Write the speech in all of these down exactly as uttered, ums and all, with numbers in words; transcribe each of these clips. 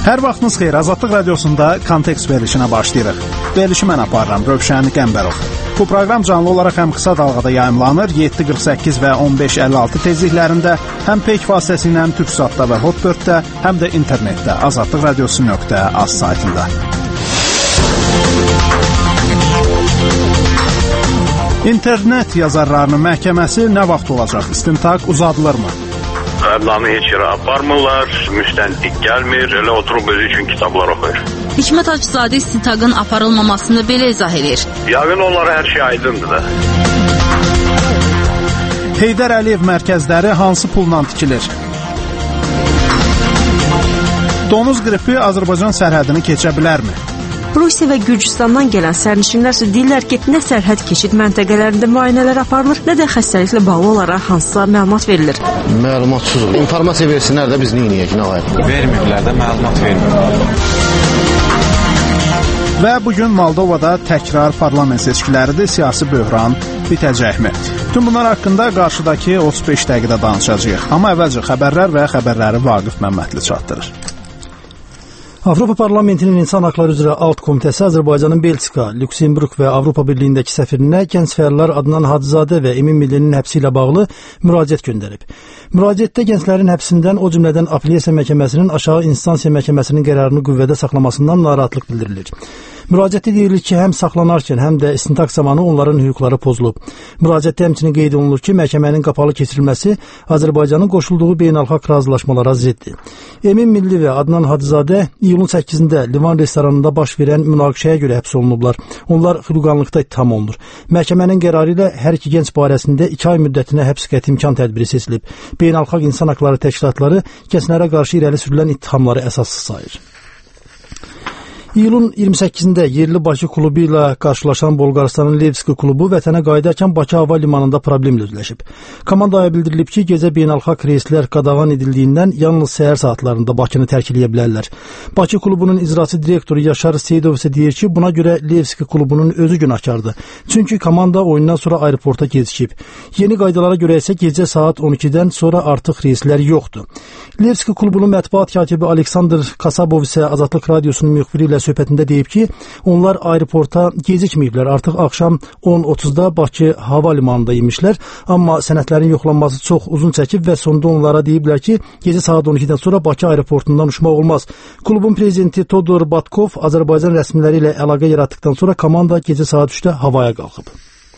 Hər vaxtınız xeyir, Azadlıq Radiosunda Kontekst verilişinə başlayırıq. Verilişi mən aparıram, Rövşən Qəmbərov. Bu proqram canlı olaraq həm qısa dalğada yayımlanır, yeddi qırx səkkiz və on beş əlli altı tezliklərində, həm peyk vasitəsilə Türksatda və Hotbirddə, həm də internetdə azadlıq radiosu nöqtə az saytında. İnternet yazarlarının məhkəməsi nə vaxt olacaq? İstintaq uzadılırmı? Əblamı heç yerə aparmırlar, müstəntiq gəlmir, elə oturub özü üçün kitablar oxuyur. Hikmət Hacızadə istintaqın aparılmamasını belə izah edir. Yəqin onlara hər şey aydındır da. Heydər Əliyev mərkəzləri hansı pulla tikilir? Donuz qripi Azərbaycan sərhədini keçə bilərmi? Rusiya və Gürcüstandan gələn sərnişinlər isə deyirlər ki, nə sərhəd keçid məntəqələrində müayinələr aparılır, nə də xəstəliklə bağlı olaraq hansısa məlumat verilir. Məlumatsızıq. İnformasiya versinlər də biz neyiniyək, nə var? Vermirlər də, məlumat vermirlər. Və bugün Moldovada təkrar parlament seçkiləridir, siyasi böhran bitəcəkmi? Bütün bunlar haqqında qarşıdakı otuz beş dəqiqədə danışacağıq. Amma əvvəlcə xəbərlər və xəbərləri Vaqif Məmmədli çatdırır. Avropa Parlamentinin İnsan Haqları üzrə Alt Komitəsi Azərbaycanın Belçika, Lüksemburq və Avropa Birliyindəki səfirinə gənc fəallar Adnan Hacızadə və Emin Millinin həbsi ilə bağlı müraciət göndərib. Müraciətdə gənclərin həbsindən, o cümlədən Apellyasiya Məhkəməsinin aşağı instansiya məhkəməsinin qərarını qüvvədə saxlamasından narahatlıq bildirilir. Müraciətdə deyilir ki, həm saxlanarkən, həm də istintaq zamanı onların hüquqları pozulub. Müraciətdə həmçinin qeyd olunur ki, məhkəmənin qapalı keçirilməsi Azərbaycanın qoşulduğu beynəlxalq razılaşmalara ziddir. Emin Milli və Adnan Hacızadə iyulun səkkizində Livan restoranında baş verən münaqişəyə görə həbs olunublar. Onlar xudqanlıqda ittiham olunur. Məhkəmənin qərarı ilə hər iki gənc barəsində iki ay müddətinə həbs qəti imkan tədbiri seçilib. Beynəlxalq insan haqları təşkilatları gənclərə qarşı irəli sürülən ittihamları əsassız sayır. İyulun iyirmi səkkizində yerli Bakı klubu ilə qarşılaşan Bolqarıstanın Levski klubu vətənə qayıdarkən Bakı hava limanında problemlə üzləşib. Komandaya bildirilib ki, gecə beynəlxalq reyslər qadağan edildiyindən yalnız səhər saatlarında Bakını tərk edə bilərlər. Bakı klubunun icraçı direktoru Yaşar Seydov isə deyir ki, buna görə Levski klubunun özü günahkardır. Çünki komanda oyundan sonra aeroporta gecikib. Yeni qaydalara görə isə gecə saat on ikidən sonra artıq reyslər yoxdur. Levski klubunun mətbuat katibi Aleksandr Kasabov isə Azadlıq Radiosunun müxbiri ilə söhbətində deyib ki, onlar aeroporta gecikməyiblər. Artıq axşam on otuzda Bakı hava limanında imişlər, amma sənədlərin yoxlanması çox uzun çəkib və sonda onlara deyiblər ki, gecə saat on ikidən sonra Bakı aeroportundan uçmaq olmaz. Klubun prezidenti Todor Batkov Azərbaycan rəsmiləri ilə əlaqə yaratdıqdan sonra komanda gecə saat üçdə havaya qalxıb.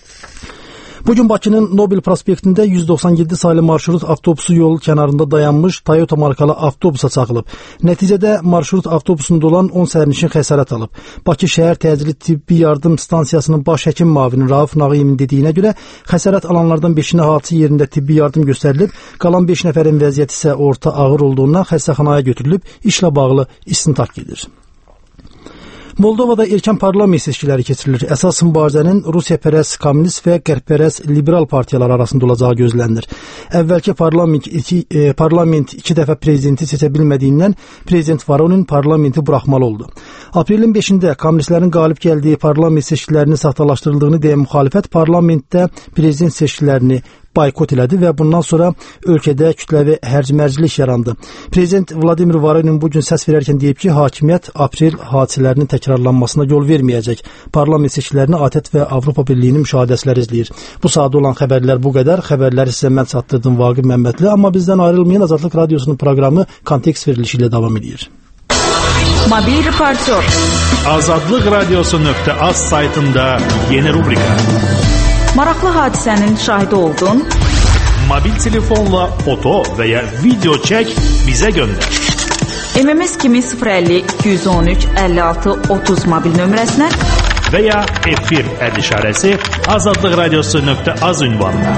Bugün Bakının Nobel prospektində yüz doxsan yeddi saylı marşrut avtobusu yol kənarında dayanmış Toyota markalı avtobusa çağılıb. Nəticədə marşrut avtobusunda olan on sərnişin xəsarət alıb. Bakı şəhər təcili tibbi yardım stansiyasının baş həkim müavini Rauf Nağıyevin dediyinə görə xəsarət alanlardan beşinə hadisə yerində tibbi yardım göstərilib, qalan beş nəfərin vəziyyəti isə orta ağır olduğundan xəstəxanaya götürülüb, işlə bağlı istintaq gedir. Moldovada erkən parlament seçkiləri keçirilir. Əsas mübarizənin Rusiyapərəst kommunist və qərbpərəst liberal partiyalar arasında olacağı gözlənilir. Əvvəlki parlament iki, e, parlament iki dəfə prezidenti seçə bilmədiyindən prezident Voronin parlamenti buraxmalı oldu. Aprelin beşində kommunistlərin qalib gəldiyi parlament seçkilərinin saxtalaşdırıldığını deyən müxalifət parlamentdə prezident seçkilərini boykot elədi və bundan sonra ölkədə kütləvi hərc-mərclik yarandı. Prezident Vladimir Voronin bugün səs verərkən deyib ki, hakimiyyət aprel hadisələrinin təkrarlanmasına yol verməyəcək. Parlament seçkilərini ATƏT və Avropa Birliyinin müşahidəçiləri izləyir. Bu saatda olan xəbərlər bu qədər. Xəbərləri sizə mən çatdırdım Vaqif Məmmədli, amma bizdən ayrılmayın, Azadlıq Radiosunun proqramı Kontekst verilişi ilə davam edir. Mobil reportör. Azadlıq Radiosu nöqtə az saytında yeni rubrika. Maraqlı hadisənin şahidi oldun. Mobil telefonla foto və ya video çək, bizə göndər. M M S kimi sıfır əlli iki yüz on üç əlli altı otuz mobil nömrəsinə və ya efir əd işarəsi azadlıq radiosu nöqtə az ünvanına.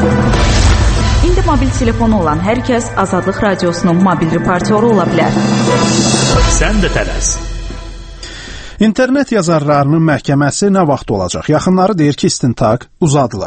İndi mobil telefonu olan hər kəs Azadlıq Radiosunun mobil reportyoru ola bilər. Sən də tələs. İnternet yazarlarının məhkəməsi nə vaxt olacaq? Yaxınları deyir ki, istintaq uzadılır.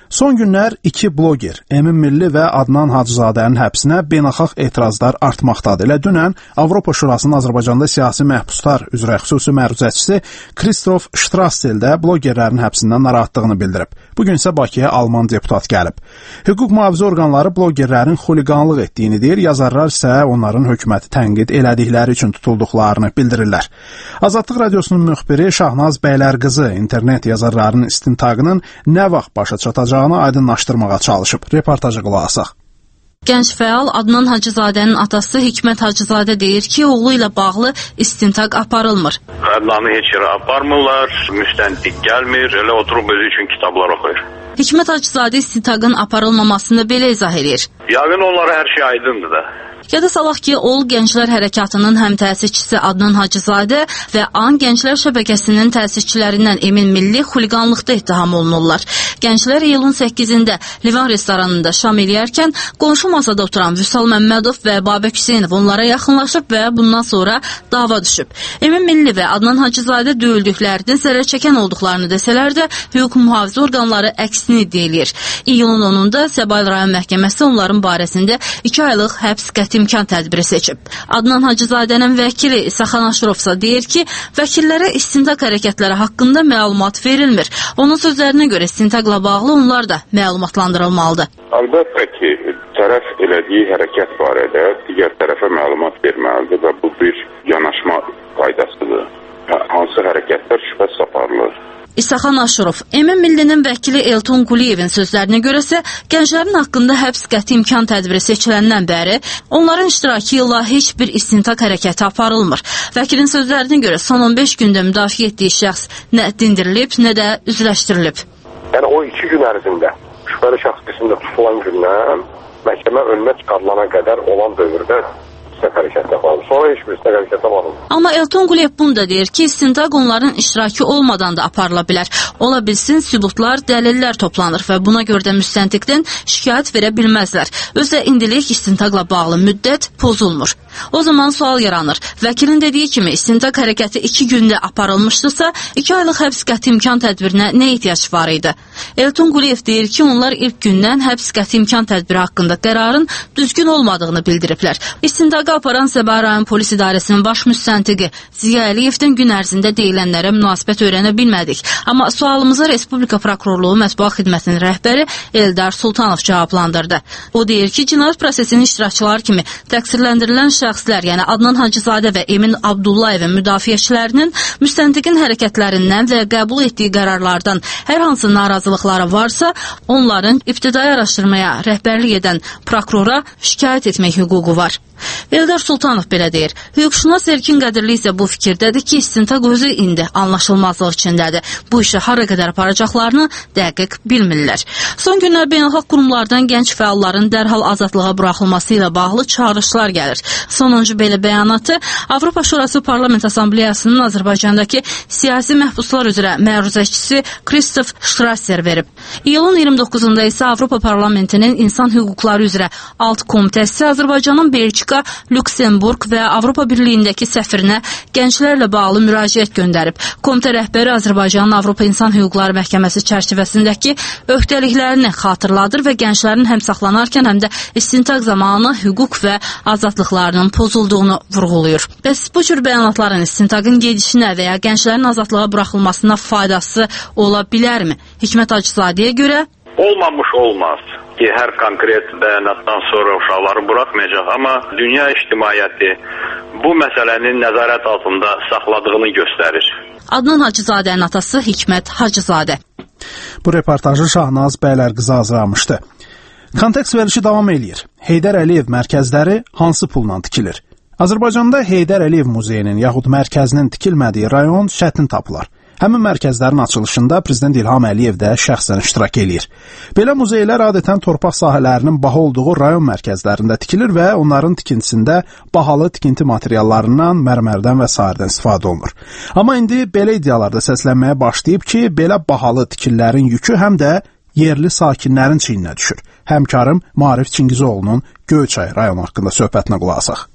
Son günlər iki bloger, Emin Milli və Adnan Hacızadənin həbsinə beynəlxalq etirazlar artmaqdadır. Elə dünən Avropa Şurasının Azərbaycanda siyasi məhbuslar üzrə xüsusi məruzəçisi Kristof Ştrassel də blogerlərin həbsindən narahatlığını bildirib. Bugün isə Bakıya Alman deputat gəlib. Hüquq mühafizə orqanları blogerlərin xuliqanlıq etdiyini deyir, yazarlar isə onların hökuməti tənqid elədikləri üçün tutulduqlarını bildirirlər. Azadlıq Radiosunun müxbiri Şahnaz Bəylərqızı internet yazarlarının istintaqının nə vaxt başa çatacağını aydınlaşdırmağa çalışıb. Reportajı qulaq asaq. Gənc fəal Adnan Hacızadənin atası Hikmət Hacızadə deyir ki, oğlu ilə bağlı istintaq aparılmır. Adnanı heç yerə aparmırlar, müstəntiq gəlmir, elə oturub özü üçün kitablar oxuyur. Hikmət Hacızadə istintaqın aparılmamasını belə izah edir. Yəqin onlara hər şey aydındır da. Yada salaq ki, Ol Gənclər Hərəkatının həm təsisçisi Adnan Hacızadə və An Gənclər Şəbəkəsinin təsisçilərindən Emin Milli xuliqanlıqda ittiham olunurlar. Gənclər iyulun səkkizində Livan restoranında şam eləyərkən qonşu masada oturan Vüsal Məmmədov və Babək Hüseynov onlara yaxınlaşıb və bundan sonra dava düşüb. Emin Milli və Adnan Hacızadə döyüldüklərini, zərər çəkən olduqlarını desələr də, hüquq mühafizə orqanları əksini iddia edir. İyulun onunda Səbail rayon məhkəməsi onların barəsində iki aylıq həbs qəti imkan tədbiri seçib. Adnan Hacızadənin vəkili İsaxan Aşırovsa deyir ki, vəkillərə istintaq hərəkətləri haqqında məlumat verilmir. Onun sözlərinə görə istintaqla bağlı onlar da məlumatlandırılmalıdır. Əlbəttə ki, tərəf elədiyi hərəkət barədə digər tərəfə məlumat verməlidir və bu bir yanaşma qaydasıdır. Hansı hərəkətlər şübhəsiz aparılır. İsaxan Aşırov, Emin Millinin vəkili Elton Quliyevin sözlərinə görəsə, gənclərin haqqında həbs qəti imkan tədbiri seçiləndən bəri onların iştirakı ilə heç bir istintaq hərəkəti aparılmır. Vəkilin sözlərinə görə son on beş gündə müdafiə etdiyi şəxs nə dindirilib, nə də üzləşdirilib. Yəni o iki gün ərzində şübhəli şəxs qismində tutulan gündən məhkəmə önünə çıxarılana qədər olan dövrdə hərəkət yapalım. Sonra heç bir hərəkət yapalım. Amma Elton Quliyev bunu da deyir ki, istintaq onların iştirakı olmadan da aparıla bilər. Ola bilsin, sübutlar, dəlillər toplanır və buna görə də müstəntiqdən şikayət verə bilməzlər. Özdə indilik istintaqla bağlı müddət pozulmur. O zaman sual yaranır. Vəkilin dediyi kimi istintaq hərəkəti iki gündə aparılmışdırsa, iki aylıq həbs qəti imkan tədbirinə nə ehtiyac var idi? Elton Quliyev deyir ki, onlar ilk gündən həbs qəti imkan tədbiri haqqında qərarın düzgün olmadığını bildiriblər. İstintaq aparan Səbail rayon polis idarəsinin baş müstəntiqi Ziya Əliyevdən gün ərzində deyilənlərə münasibət öyrənə bilmədik. Amma sualımıza Respublika Prokurorluğu Mətbuat Xidmətinin rəhbəri Eldar Sultanov cavablandırdı. O deyir ki, cinayət prosesinin iştirakçıları kimi təqsirləndirilən şəxslər, yəni Adnan Hacızadə və Emin Abdullayevin müdafiəçilərinin müstəntiqin hərəkətlərindən və qəbul etdiyi qərarlardan hər hansı narazılıqları varsa, onların ibtidai araşdırmaya rəhbərlik edən prokurora şikayət etmək hüququ var. Eldar Sultanov belə deyir. Hüquqşünas Erkin Qədirli isə bu fikirdədir ki, istintaq özü indi anlaşılmazlıq içindədir. Bu işi hara qədər aparacaqlarını dəqiq bilmirlər. Son günlər beynəlxalq qurumlardan gənc fəalların dərhal azadlığa buraxılması ilə bağlı çağırışlar gəlir. Sonuncu belə bəyanatı Avropa Şurası Parlament Assambleyasının Azərbaycandakı siyasi məhbuslar üzrə məruzəçisi Kristof Ştrasser verib. İyulun iyirmi doqquzunda isə Avropa Parlamentinin İnsan Hüquqları üzrə alt komitəsi Azərbaycanın Belçika, Lüksemburq və Avropa Birliyindəki səfirinə gənclərlə bağlı müraciət göndərib. Komitə rəhbəri Azərbaycanın Avropa İnsan Hüquqları Məhkəməsi çərçivəsindəki öhdəliklərini xatırladır və gənclərin həm saxlanarkən, həm də istintaq zamanı hüquq və azadlıqlarının pozulduğunu vurğulayır. Bəs bu cür bəyanatların istintaqın gedişinə və ya gənclərin azadlığa buraxılmasına faydası ola bilərmi? Hikmət Hacızadəyə görə olmamış olmaz ki, hər konkret bəyanatdan sonra uşaqları buraxmayacaq, amma dünya ictimaiyyəti bu məsələnin nəzarət altında saxladığını göstərir. Adnan Hacızadənin atası Hikmət Hacızadə. Bu reportajı Şahnaz Bəylərqızı hazırlamışdı. Kontekst verilişi davam eləyir. Heydər Əliyev mərkəzləri hansı pulla tikilir? Azərbaycanda Heydər Əliyev muzeyinin yaxud mərkəzinin tikilmədiyi rayon çətin tapılar. Həmin mərkəzlərin açılışında Prezident İlham Əliyev də şəxsən iştirak eləyir. Belə muzeylər adətən torpaq sahələrinin baha olduğu rayon mərkəzlərində tikilir və onların tikintisində bahalı tikinti materiallarından, mərmərdən və sairədən istifadə olunur. Amma indi belə iddialarda səslənməyə başlayıb ki, belə bahalı tikililərin yükü həm də yerli sakinlərin çiyninə düşür. Həmkarım Maarif Çingizoğlu'nun Göyçay rayonu haqqında söhbətinə qulaq asaq.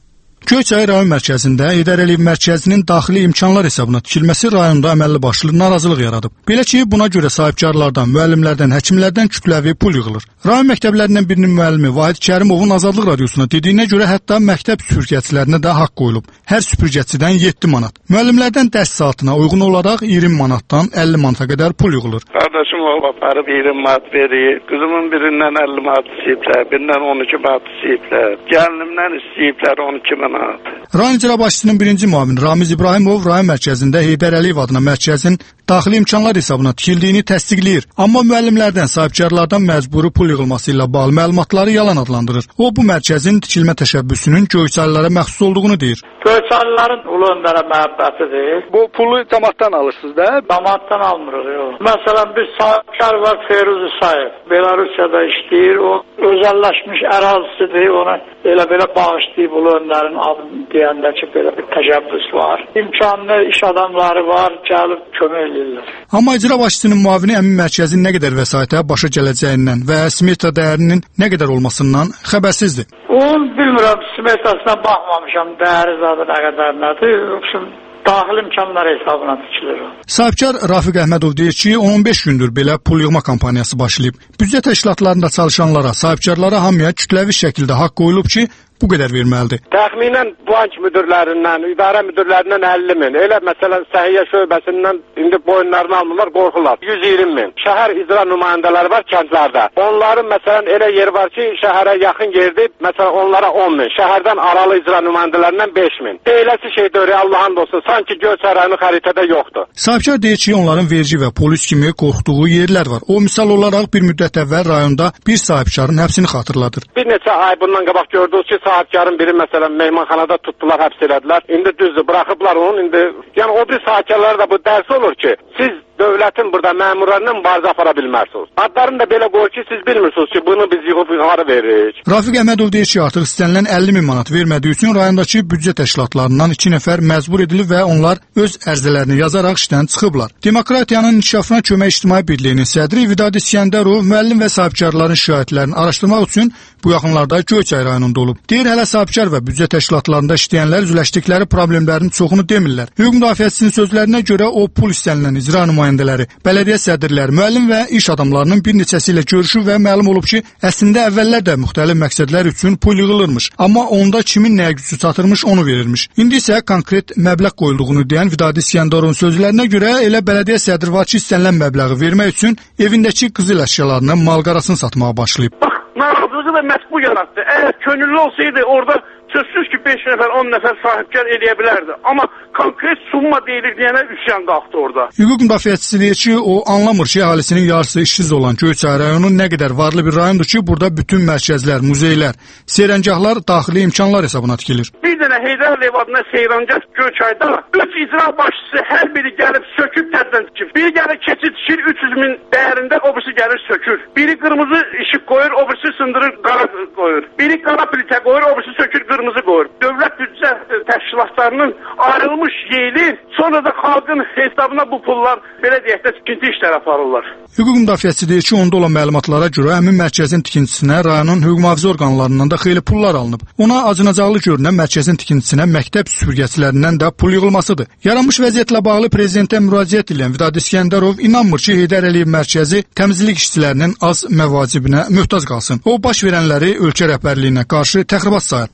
Göyçay rayon mərkəzində Heydər Əliyev mərkəzinin daxili imkanlar hesabına tikilməsi rayonda əməlli başlı narazılıq yaradıb. Belə ki, buna görə sahibkarlardan, müəllimlərdən, həkimlərdən kütləvi pul yığılır. Rayon məktəblərindən birinin müəllimi Vahid Kərimovun Azadlıq radiosuna dediyinə görə hətta məktəb süpürgəçilərinə də haqq qoyulub. Hər süpürgəçidən yeddi manat. Müəllimlərdən dərs saatına uyğun olaraq iyirmi manatdan əlli manata qədər pul yığılır. Qardaşım o aparıb iyirmi manat verir. Qızımın birindən əlli manat istəyiblər, birindən on iki manat istəyiblər. Gəlinimdən istəyiblər on iki manat. Rayon icra başçısının birinci müavini Ramiz İbrahimov rayon mərkəzində Heydər Əliyev adına mərkəzin daxili imkanlar hesabına tikildiyini təsdiqləyir. Amma müəllimlərdən, sahibkarlardan məcburi pul yığılması ilə bağlı məlumatları yalan adlandırır. O, bu mərkəzin tikilmə təşəbbüsünün Göyçaylılara məxsus olduğunu deyir. Göyçaylıların pulu öndərə məhəbbətidir. Bu pulu cəmaatdan alırsınız da? Cəmaatdan almırıq, yox. Məsələn, bir sahibkar var, Feyruz İsayev. Belarusiyada işləyir, o özəlləşmiş ərazisidir, ona elə-belə bağışlayıb pulu öndərin deyəndə ki, belə bir təşəbbüs var. İmkanlı iş adamları var, gəlib kömək edirlər. Amma icra başçısının müavini əmin mərkəzin nə qədər vəsaitə başa gələcəyindən və smeta dəyərinin nə qədər olmasından xəbərsizdir. Onu bilmirəm, smetasına baxmamışam, dəyəri zadı nə qədər nədir, yoxsun daxil imkanlar hesabına tikilir o. Sahibkar Rafiq Əhmədov deyir ki, on beş gündür belə pul yığma kampaniyası başlayıb. Büdcə təşkilatlarında çalışanlara, sahibkarlara hamıya kütləvi şəkildə haqq qoyulub ki, bu qədər verməlidir. Təxminən bank müdürlərindən, idarə müdürlərindən əlli min. Elə məsələn səhiyyə şöbəsindən indi boyunlarını almırlar, qorxurlar. yüz iyirmi min. Şəhər icra nümayəndələri var kəndlərdə. Onların məsələn elə yer var ki, şəhərə yaxın yerdir, məsələn onlara on min. Şəhərdən aralı icra nümayəndələrindən beş min. Eləsi şey dörü Allahın olsun, sanki Göyçay rayonu xəritədə yoxdur. Sahibkar deyir ki, onların vergi və polis kimi qorxduğu yerlər var. O misal olaraq bir müddət əvvəl rayonda bir sahibkarın həbsini xatırladır. Bir neçə ay bundan qabaq gördünüz ki, sahibkarın biri məsələn mehmanxanada tutdular, həbs elədilər. İndi düzdür, buraxıblar onu. İndi yəni o bir sahibkarlara da bu dərs olur ki, siz dövlətin burada məmurlarından mübarizə apara bilmərsiniz. Adlarını da belə qoyur ki, siz bilmirsiniz ki, bunu biz yığıb yuxarı veririk. Rafiq Əhmədov deyir ki, artıq istənilən əlli min manat vermədiyi üçün rayondakı büdcə təşkilatlarından iki nəfər məcbur edilib və onlar öz ərizələrini yazaraq işdən çıxıblar. Demokratiyanın inkişafına kömək ictimai birliyinin sədri Vidadi İskəndərov müəllim və sahibkarların şikayətlərini araşdırmaq üçün bu yaxınlarda Göyçay rayonunda olub. Deyir, hələ sahibkar və büdcə təşkilatlarında işləyənlər üzləşdikləri problemlərin çoxunu demirlər. Hüquq müdafiəçisinin sözlərinə görə o pul istənilən icra nümayəndələri, bələdiyyə sədrləri, müəllim və iş adamlarının bir neçəsi ilə görüşüb və məlum olub ki, əslində əvvəllər də müxtəlif məqsədlər üçün pul yığılırmış. Amma onda kimin nəyə gücü çatırmış onu verirmiş. İndi isə konkret məbləğ qoyulduğunu deyən Vidadi İskəndarovun sözlərinə görə elə bələdiyyə sədri var ki, istənilən məbləği vermək üçün evindəki qızıl əşyalarını, mal-qarasını satmağa başlayıb. Bax, narazılığı da məhz bu yaratdı. Əgər könüllü olsaydı orada sözsüz ki, beş nəfər, on nəfər sahibkar eləyə bilərdi. Amma konkret summa deyilir deyənə üsyan qalxdı orada. Hüquq müdafiəçisi deyir ki, o anlamır ki, əhalisinin yarısı işsiz olan Göyçay rayonu nə qədər varlı bir rayondur ki, burada bütün mərkəzlər, muzeylər, seyrəngahlar daxili imkanlar hesabına tikilir. Bir dənə Heydər Əliyev adına seyrəngah Göyçayda üç icra başçısı hər biri gəlib söküb tərdən tikir. Biri gəlir keçid tikir üç yüz min dəyərində, o birisi gəlir sökür. Biri qırmızı işıq qoyur, o birisi sındırır, qara qoyur. Biri qara plitə qoyur, o birisi sökür, qırmızı qoyur. Dövlət büdcə təşkilatlarının ayrılmış yeyili, sonra da xalqın hesabına bu pullar belə deyək də tikinti işləri aparırlar. Hüquq müdafiəçisi deyir ki, onda olan məlumatlara görə həmin mərkəzin tikintisinə rayonun hüquq mühafizə orqanlarından da xeyli pullar alınıb. Ona acınacaqlı görünən mərkəzin tikintisinə məktəb süpürgəçilərindən də pul yığılmasıdır. Yaranmış vəziyyətlə bağlı prezidentə müraciət edən Vidadi İskəndərov inanmır ki, Heydər Əliyev mərkəzi təmizlik işçilərinin az məvacibinə möhtac qalsın. O, baş verənləri ölkə rəhbərliyinə qarşı təxribat sayır.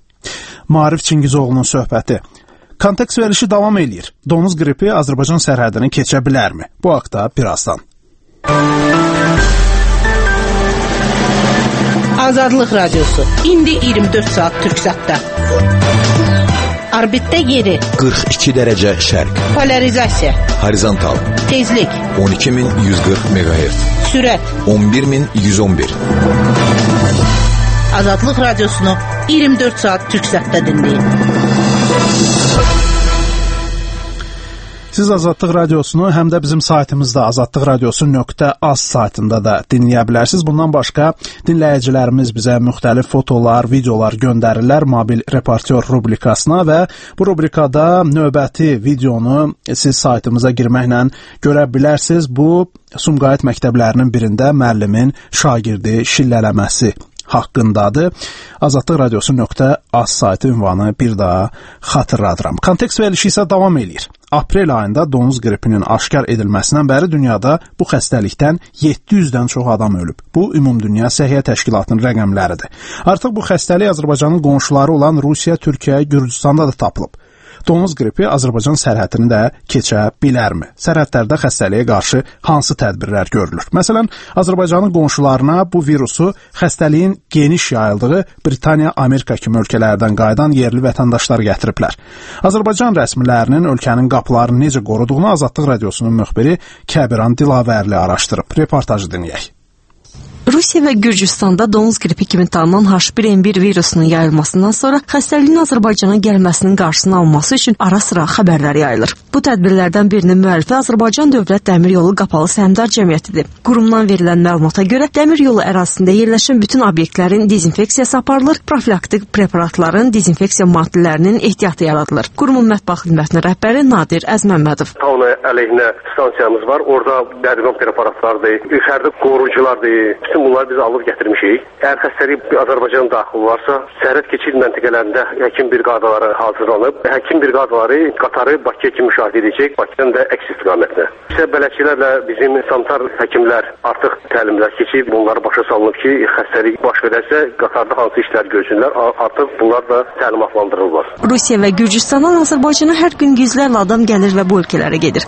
Maarif Çingizoğlu'nun söhbəti. Kontekst verilişi davam eləyir. Donuz qripi Azərbaycan sərhədini keçə bilərmi? Bu haqda birazdan. Azadlıq Radiosu. İndi iyirmi dörd saat Türksatda. Orbitdə yeri qırx iki dərəcə şərq. Polarizasiya Horizontal Tezlik on iki min yüz qırx meqahertz. Sürət on bir min yüz on bir. Azadlıq Radiosunu iyirmi dörd saat Türksatda dinləyin. Siz Azadlıq Radiosunu həm də bizim saytımızda azadlıq radiosu nöqtə az saytında da dinləyə bilərsiniz. Bundan başqa dinləyicilərimiz bizə müxtəlif fotolar, videolar göndərirlər mobil reportyor rubrikasına və bu rubrikada növbəti videonu siz saytımıza girməklə görə bilərsiniz. Bu Sumqayıt məktəblərinin birində müəllimin şagirdi şillələməsi haqqındadır. Azadlıq Radiosu nöqtə az saytı ünvanı bir daha xatırladıram. Kontekst verilişi isə davam eləyir. Aprel ayında donuz qripinin aşkar edilməsindən bəri dünyada bu xəstəlikdən yeddi yüzdən çox adam ölüb. Bu, Ümumdünya Səhiyyə Təşkilatının rəqəmləridir. Artıq bu xəstəlik Azərbaycanın qonşuları olan Rusiya, Türkiyə, Gürcüstanda da tapılıb. Donuz qripi Azərbaycan sərhədini də keçə bilərmi? Sərhədlərdə xəstəliyə qarşı hansı tədbirlər görülür? Məsələn, Azərbaycanın qonşularına bu virusu xəstəliyin geniş yayıldığı Britaniya, Amerika kimi ölkələrdən qayıdan yerli vətəndaşlar gətiriblər. Azərbaycan rəsmilərinin ölkənin qapılarını necə qoruduğunu Azadlıq Radiosunun müxbiri Kəbiran Dilavərli araşdırıb. Reportajı dinləyək. Rusiya və Gürcüstanda donuz qripi kimi tanınan H bir N bir virusunun yayılmasından sonra xəstəliyin Azərbaycana gəlməsinin qarşısını alması üçün ara-sıra xəbərlər yayılır. Bu tədbirlərdən birinin müəllifi Azərbaycan Dövlət Dəmir Yolu Qapalı Səhmdar Cəmiyyətidir. Qurumdan verilən məlumata görə dəmir yolu ərazisində yerləşən bütün obyektlərin dezinfeksiyası aparılır, profilaktik preparatların, dezinfeksiya maddələrinin ehtiyatı yaradılır. Qurumun mətbuat xidmətinin rəhbəri Nadir Əzməmmədov. Tauna əleyhinə stansiyamız var. Orada dərdiqan preparatlardır, fərdi qoruyuculardır. Bütün bunları biz alıb gətirmişik. Əgər xəstəlik Azərbaycan daxil olarsa, sərhəd keçid məntəqələrində həkim briqadaları hazırlanıb. Həkim briqadaları qatarı Bakıya kimi müşahidə edəcək, Bakıdan da əks istiqamətinə. İşte bələdçilərlə bizim sanitar həkimlər artıq təlimlər keçib, bunları başa salınıb ki, xəstəlik baş verərsə, qatarda hansı işlər görsünlər, artıq bunlar da təlimatlandırılır. Rusiya və Gürcüstandan Azərbaycana hər gün yüzlərlə adam gəlir və bu ölkələrə gedir.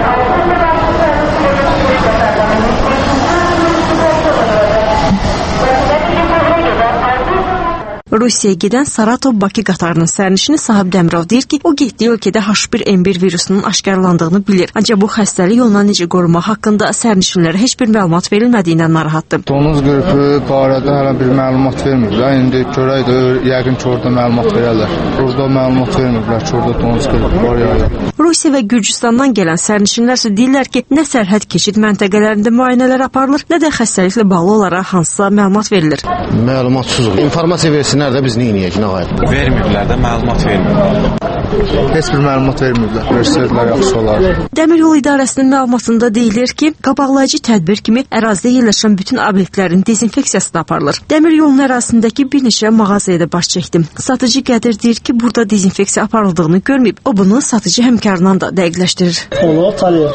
Rusiyaya gedən Saratov-Bakı qatarının sərnişini Sahib Dəmirov deyir ki, o getdiyi ölkədə H bir N bir virusunun aşkarlandığını bilir. Ancaq bu xəstəlik yoluna necə qorumaq haqqında sərnişinlərə heç bir məlumat verilmədiyindən narahatdır. Donuz qripi barədə hələ bir məlumat vermirlər. İndi görək də yəqin ki, orada məlumat verərlər. Burada məlumat vermirlər ki, orada donuz qripi var ya. Rusiya və Gürcüstandan gələn sərnişinlər isə deyirlər ki, nə sərhəd keçid məntəqələrində müayinələr aparılır, nə də xəstəliklə bağlı olaraq hansısa məlumat verilir. Məlumatsızlıq. İnformasiya versinlər də biz nə edək, nə qayıb? Vermirlər də, məlumat vermirlər. Heç bir məlumat vermirlər. Versəydilər yaxşı olar. Dəmir yolu idarəsinin məlumatında deyilir ki, qabaqlayıcı tədbir kimi ərazidə yerləşən bütün obyektlərin dezinfeksiyası da aparılır. Dəmir yolunun ərazisindəki bir neçə mağazaya da baş çəkdim. Satıcı Qədir deyir ki, burada dezinfeksiya aparıldığını görməyib. O bunu satıcı həmkarından da dəqiqləşdirir. Onu tanıyır.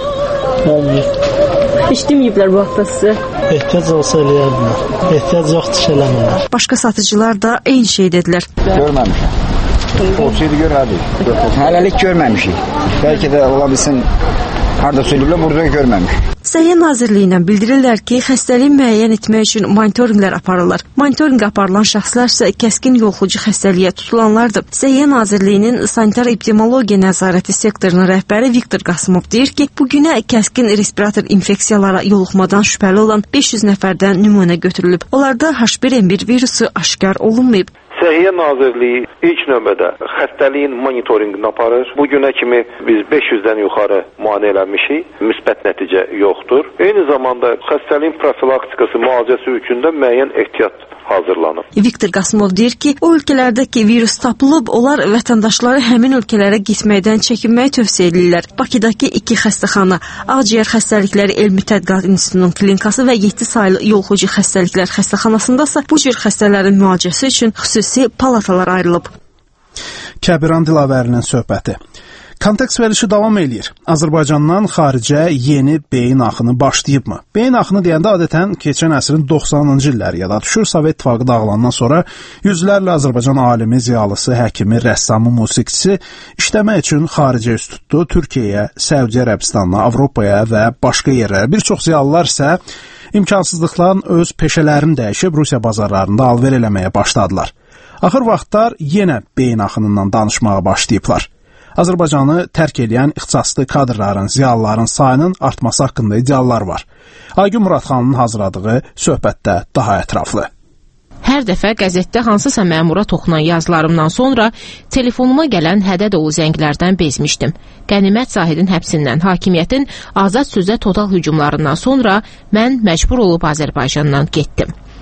Heç deməyiblər bu haqda sizə? Ehtiyac olsa eləyərdilər. Ehtiyac yoxdur ki, eləmirlər. Başqa satıcılar da eyni şey dedilər. Görməmişəm. Olsaydı görərdik. Hələlik görməmişik. Bəlkə də ola bilsin, harada söyləyiblər, burada görməmişik. Səhiyyə Nazirliyindən bildirirlər ki, xəstəliyi müəyyən etmək üçün monitorinqlər aparırlar. Monitorinq aparılan şəxslər isə kəskin yoluxucu xəstəliyə tutulanlardır. Səhiyyə Nazirliyinin sanitar epidemiologiya nəzarəti sektorunun rəhbəri Viktor Qasımov deyir ki, bugünə kəskin respirator infeksiyalara yoluxmadan şübhəli olan beş yüz nəfərdən nümunə götürülüb. Onlarda H bir N bir virusu aşkar olunmayıb. Səhiyyə Nazirliyi ilk növbədə xəstəliyin monitorinqini aparır. Bugünə kimi biz beş yüzdən yuxarı müayinə eləmişik. Müsbət nəticə yoxdur. Eyni zamanda xəstəliyin profilaktikası, müalicəsi üçün də müəyyən ehtiyat hazırlanıb. Viktor Qasımov deyir ki, o ölkələrdəki virus tapılıb, onlar vətəndaşları həmin ölkələrə getməkdən çəkinməyi tövsiyə edirlər. Bakıdakı iki xəstəxana, Ağciyər Xəstəlikləri Elmi Tədqiqat İnstitutunun klinikası və yeddi saylı yoluxucu xəstəliklər xəstəxanasında isə bu cür xəstələrin müalicəsi üçün xüsusi palatalar ayrılıb. Kəbiran Dilavərinin söhbəti. Kontekst verilişi davam eləyir. Azərbaycandan xaricə yeni beyin axını başlayıbmı? Beyin axını deyəndə adətən keçən əsrin doxsanıncı illəri yada düşür. Sovet İttifaqı dağılandan sonra yüzlərlə Azərbaycan alimi, ziyalısı, həkimi, rəssamı, musiqiçisi işləmək üçün xaricə üst tutdu. Türkiyəyə, Səudiyyə Ərəbistanına, Avropaya və başqa yerlərə. Bir çox ziyalılar isə imkansızlıqların öz peşələrini dəyişib Rusiya bazarlarında alver eləməyə başladılar. Axır vaxtlar yenə beyin axınından danışmağa başlayıblar. Azərbaycanı tərk edən ixtisaslı kadrların, ziyalıların sayının artması haqqında ideallar var. Aygün Muradxanın hazırladığı söhbətdə daha ətraflı. Hər dəfə qəzetdə hansısa məmura toxunan yazılarımdan sonra telefonuma gələn hədə dolu zənglərdən bezmişdim. Qənimət Zahidin həbsindən, hakimiyyətin azad sözə total hücumlarından sonra mən məcbur olub Azərbaycandan getdim.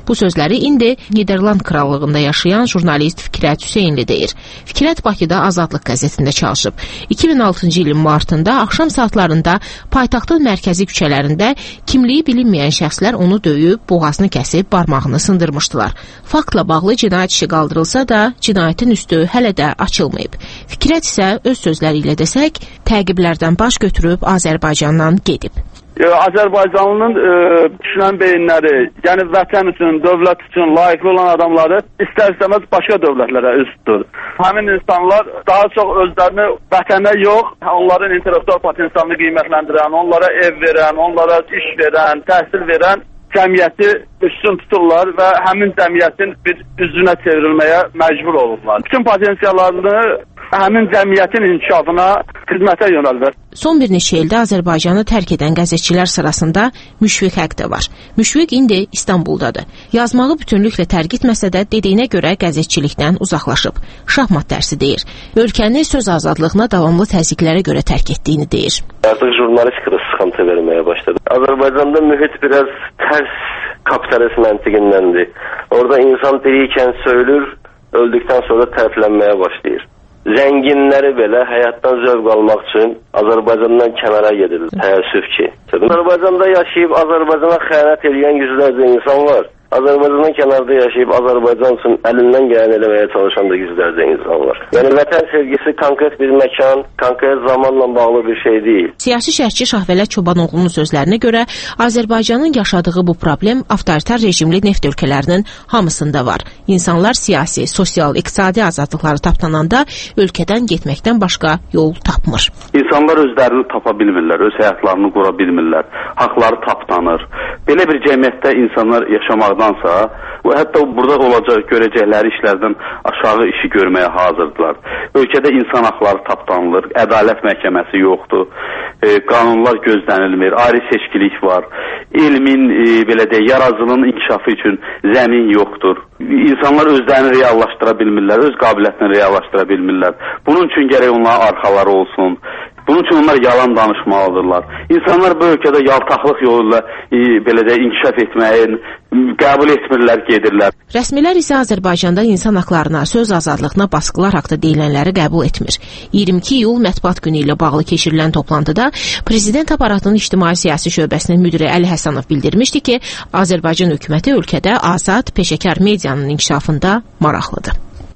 Bu sözləri indi Niderland Krallığında yaşayan jurnalist Fikrət Hüseynli deyir. Fikrət Bakıda Azadlıq qəzetində çalışıb. iki min altıncı ilin martında axşam saatlarında paytaxtın mərkəzi küçələrində kimliyi bilinməyən şəxslər onu döyüb, boğazını kəsib, barmağını sındırmışdılar. Faktla bağlı cinayət işi qaldırılsa da, cinayətin üstü hələ də açılmayıb. Fikrət isə öz sözləri ilə desək, təqiblərdən baş götürüb Azərbaycandan gedib. Azərbaycanlının e, düşünən beyinləri, yəni vətən üçün, dövlət üçün layiqli olan adamları istər-istəməz başqa dövlətlərə üz tutur. Həmin insanlar daha çox özlərini vətənə yox, onların intellektual potensialını qiymətləndirən, onlara ev verən, onlara iş verən, təhsil verən cəmiyyəti üstün tuturlar və həmin cəmiyyətin bir üzünə çevrilməyə məcbur olurlar. Bütün potensiallarını həmin cəmiyyətin inkişafına, xidmətə yönəldir. Son bir neçə ildə Azərbaycanı tərk edən qəzetçilər sırasında Müşfiq Həq də var. Müşfiq indi İstanbuldadır. Yazmağı bütünlüklə tərk etməsə də dediyinə görə qəzetçilikdən uzaqlaşıb. Şahmat dərsi deyir. Ölkəni söz azadlığına davamlı təzyiqlərə görə tərk etdiyini deyir. Artıq jurnalistikada sıxıntı verməyə başladı. Azərbaycanda mühit biraz tərs kapitalist məntiqindəndir. Orada insan dirikən söylür, öldükdən sonra təriflənməyə başlayır. Zənginləri belə həyatdan zövq almaq üçün Azərbaycandan kənara gedirlər. Təəssüf ki. Azərbaycanda yaşayıb Azərbaycana xəyanət edən yüzlərcə insan var. Azərbaycandan kənarda yaşayıb Azərbaycan üçün əlindən gələni eləməyə çalışan da yüzlərcə insan var. Yəni vətən sevgisi konkret bir məkan, konkret zamanla bağlı bir şey deyil. Siyasi şərhçi Şahvələt Çobanoğlu'nun sözlərinə görə Azərbaycanın yaşadığı bu problem avtoritar rejimli neft ölkələrinin hamısında var. İnsanlar siyasi, sosial, iqtisadi azadlıqları tapdananda ölkədən getməkdən başqa yol tapmır. İnsanlar özlərini tapa bilmirlər, öz həyatlarını qura bilmirlər, haqları tapdanır. Belə bir cəmiyyətdə insanlar yaşamaqdansa, hətta burada olacaq görəcəkləri işlərdən aşağı işi görməyə hazırdılar. Ölkədə insan haqları tapdanılır, ədalət məhkəməsi yoxdur, e, qanunlar gözlənilmir, ayrı seçkilik var, elmin, e, belə deyək, yaradıcılığın inkişafı üçün zəmin yoxdur. İnsanlar özlərini reallaşdıra bilmirlər, öz qabiliyyətini reallaşdıra bilmirlər. Bunun üçün gərək onlara arxaları olsun. Bunun üçün onlar yalan danışmalıdırlar. İnsanlar bu ölkədə yaltaqlıq yoluyla e, belə də inkişaf etməyi qəbul etmirlər, gedirlər. Rəsmilər isə Azərbaycanda insan haqlarına, söz azadlığına baskılar haqda deyilənləri qəbul etmir. iyirmi iki iyul mətbuat günü ilə bağlı keçirilən toplantıda Prezident aparatının ictimai siyasi şöbəsinin müdiri Əli Həsənov bildirmişdi ki, Azərbaycan hökuməti ölkədə azad, peşəkar medianın inkişafında maraqlıdır.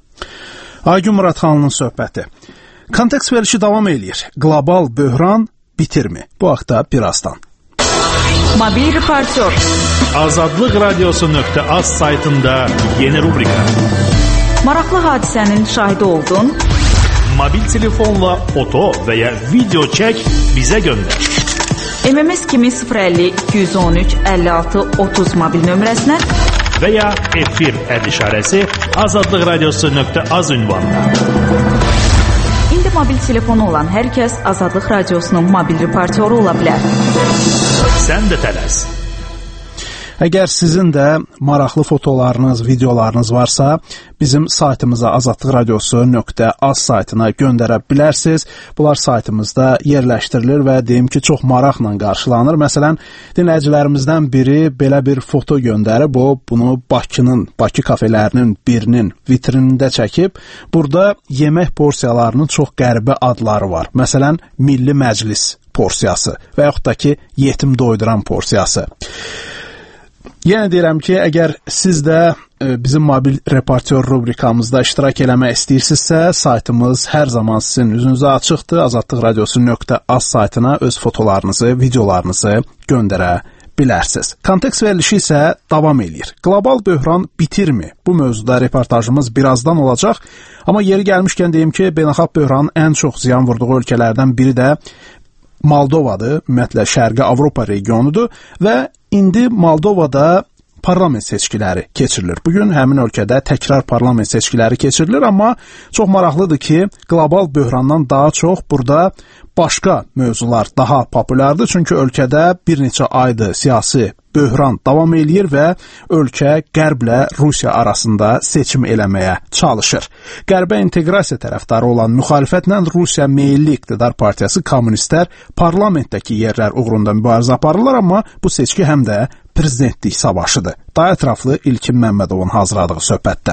Aygün Muradxanlının söhbəti. Kontekst verilişi davam eləyir. Qlobal böhran bitirmi? Bu haqda birazdan. Mobil reportyor. Azadlıq radiosu nöqtə az saytında yeni rubrika. Maraqlı hadisənin şahidi oldun. Mobil telefonla foto və ya video çək, bizə göndər. M M S kimi sıfır əlli iki yüz on üç əlli altı otuz mobil nömrəsinə və ya efir əd işarəsi azadlıq radiosu nöqtə az ünvanına. İndi mobil telefonu olan hər kəs Azadlıq radiosunun mobil reportyoru ola bilər. Sən də tələs. Əgər sizin də maraqlı fotolarınız, videolarınız varsa, bizim saytımıza azadlıq radiosu nöqtə az saytına göndərə bilərsiniz. Bunlar saytımızda yerləşdirilir və deyim ki, çox maraqla qarşılanır. Məsələn, dinləyicilərimizdən biri belə bir foto göndərib, o bunu Bakının, Bakı kafelərinin birinin vitrinində çəkib. Burada yemək porsiyalarının çox qəribə adları var. Məsələn, Milli Məclis porsiyası və yaxud da ki, yetim doyduran porsiyası. Yenə deyirəm ki, əgər siz də e, bizim mobil reportyor rubrikamızda iştirak eləmək istəyirsinizsə, saytımız hər zaman sizin üzünüzə açıqdır. Azadlıq radiosu nöqtə az saytına öz fotolarınızı, videolarınızı göndərə bilərsiniz. Kontekst verilişi isə davam eləyir. Qlobal böhran bitirmi? Bu mövzuda reportajımız birazdan olacaq. Amma yeri gəlmişkən deyim ki, beynəlxalq böhranın ən çox ziyan vurduğu ölkələrdən biri də Moldovadır, ümumiyyətlə Şərqi Avropa regionudur və indi Moldovada parlament seçkiləri keçirilir. Bugün həmin ölkədə təkrar parlament seçkiləri keçirilir, amma çox maraqlıdır ki, qlobal böhrandan daha çox burada başqa mövzular daha populyardır, çünki ölkədə bir neçə aydır siyasi böhran davam eləyir və ölkə Qərblə Rusiya arasında seçim eləməyə çalışır. Qərbə inteqrasiya tərəfdarı olan müxalifətlə Rusiya Meyilli İqtidar Partiyası kommunistlər parlamentdəki yerlər uğrunda mübarizə aparırlar, amma bu seçki həm də prezidentlik savaşıdır. Daha ətraflı İlkin Məmmədovun hazırladığı söhbətdə.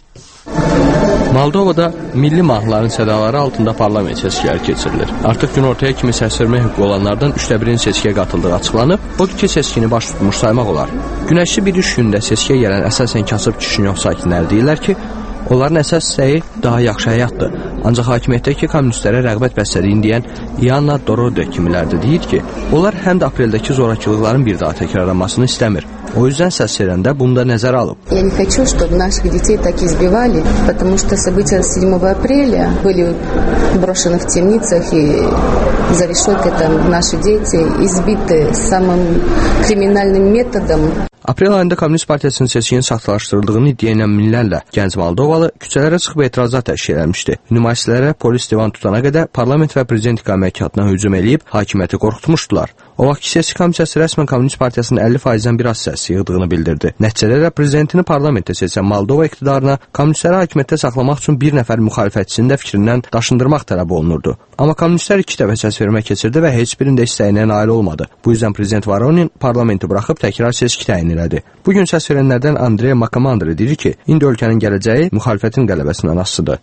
Moldovada milli mahnıların sədaları altında parlament seçkiləri keçirilir. Artıq günortaya kimi səs vermə hüququ olanlardan üçdə birinin seçkiyə qatıldığı açıqlanıb. Odur ki, seçkini baş tutmuş saymaq olar. Günəşli bir iş günündə seçkiyə gələn əsasən kasıb Kişinyov sakinləri deyirlər ki, onların əsas səyi daha yaxşı həyatdır. Ancaq hakimiyyətdəki kommunistlərə rəğbət bəslədiyin deyən İanna Dorode kimiləri də deyir ki, onlar həm də apreldəki zorakılıqların bir daha təkrarlanmasını istəmir. O yüzden səs verəndə bunu da nəzərə alıb. Я не хочу, чтобы наших детей так избивали, потому что события седьмого апреля были брошены в темницах, и за решеткой там наши дети избиты самым криминальным методом. Aprel ayında Komünist Partiyasının seçkinin saxtalaşdırıldığını iddia edən minlərlə gənc Moldovalı küçələrə çıxıb etirazlar təşkil etmişdi. Nümayişçilərə polis divan tutana qədər parlament və prezident iqamətgahına hücum eləyib hakimiyyəti qorxutmuşdular. O vaxt seçki komissiyası rəsmən Komünist Partiyasının əlli faizdən bir az səs yığdığını bildirdi. Nəticədə də prezidentini parlamentdə seçən Moldova iqtidarına kommunistləri hakimiyyətdə saxlamaq üçün bir nəfər müxalifətçisini də fikrindən daşındırmaq tələb olunurdu. Amma kommunistlər iki dəfə səs vermə keçirdi və heç birində istəyinə nail olmadı. Bu yüzden prezident Voronin parlamenti buraxıb təkrar seçki təyin elədi. Bugün səs verənlərdən Andrey Makamandri deyir ki, indi ölkənin gələcəyi müxalifətin qələbəsindən asılıdır.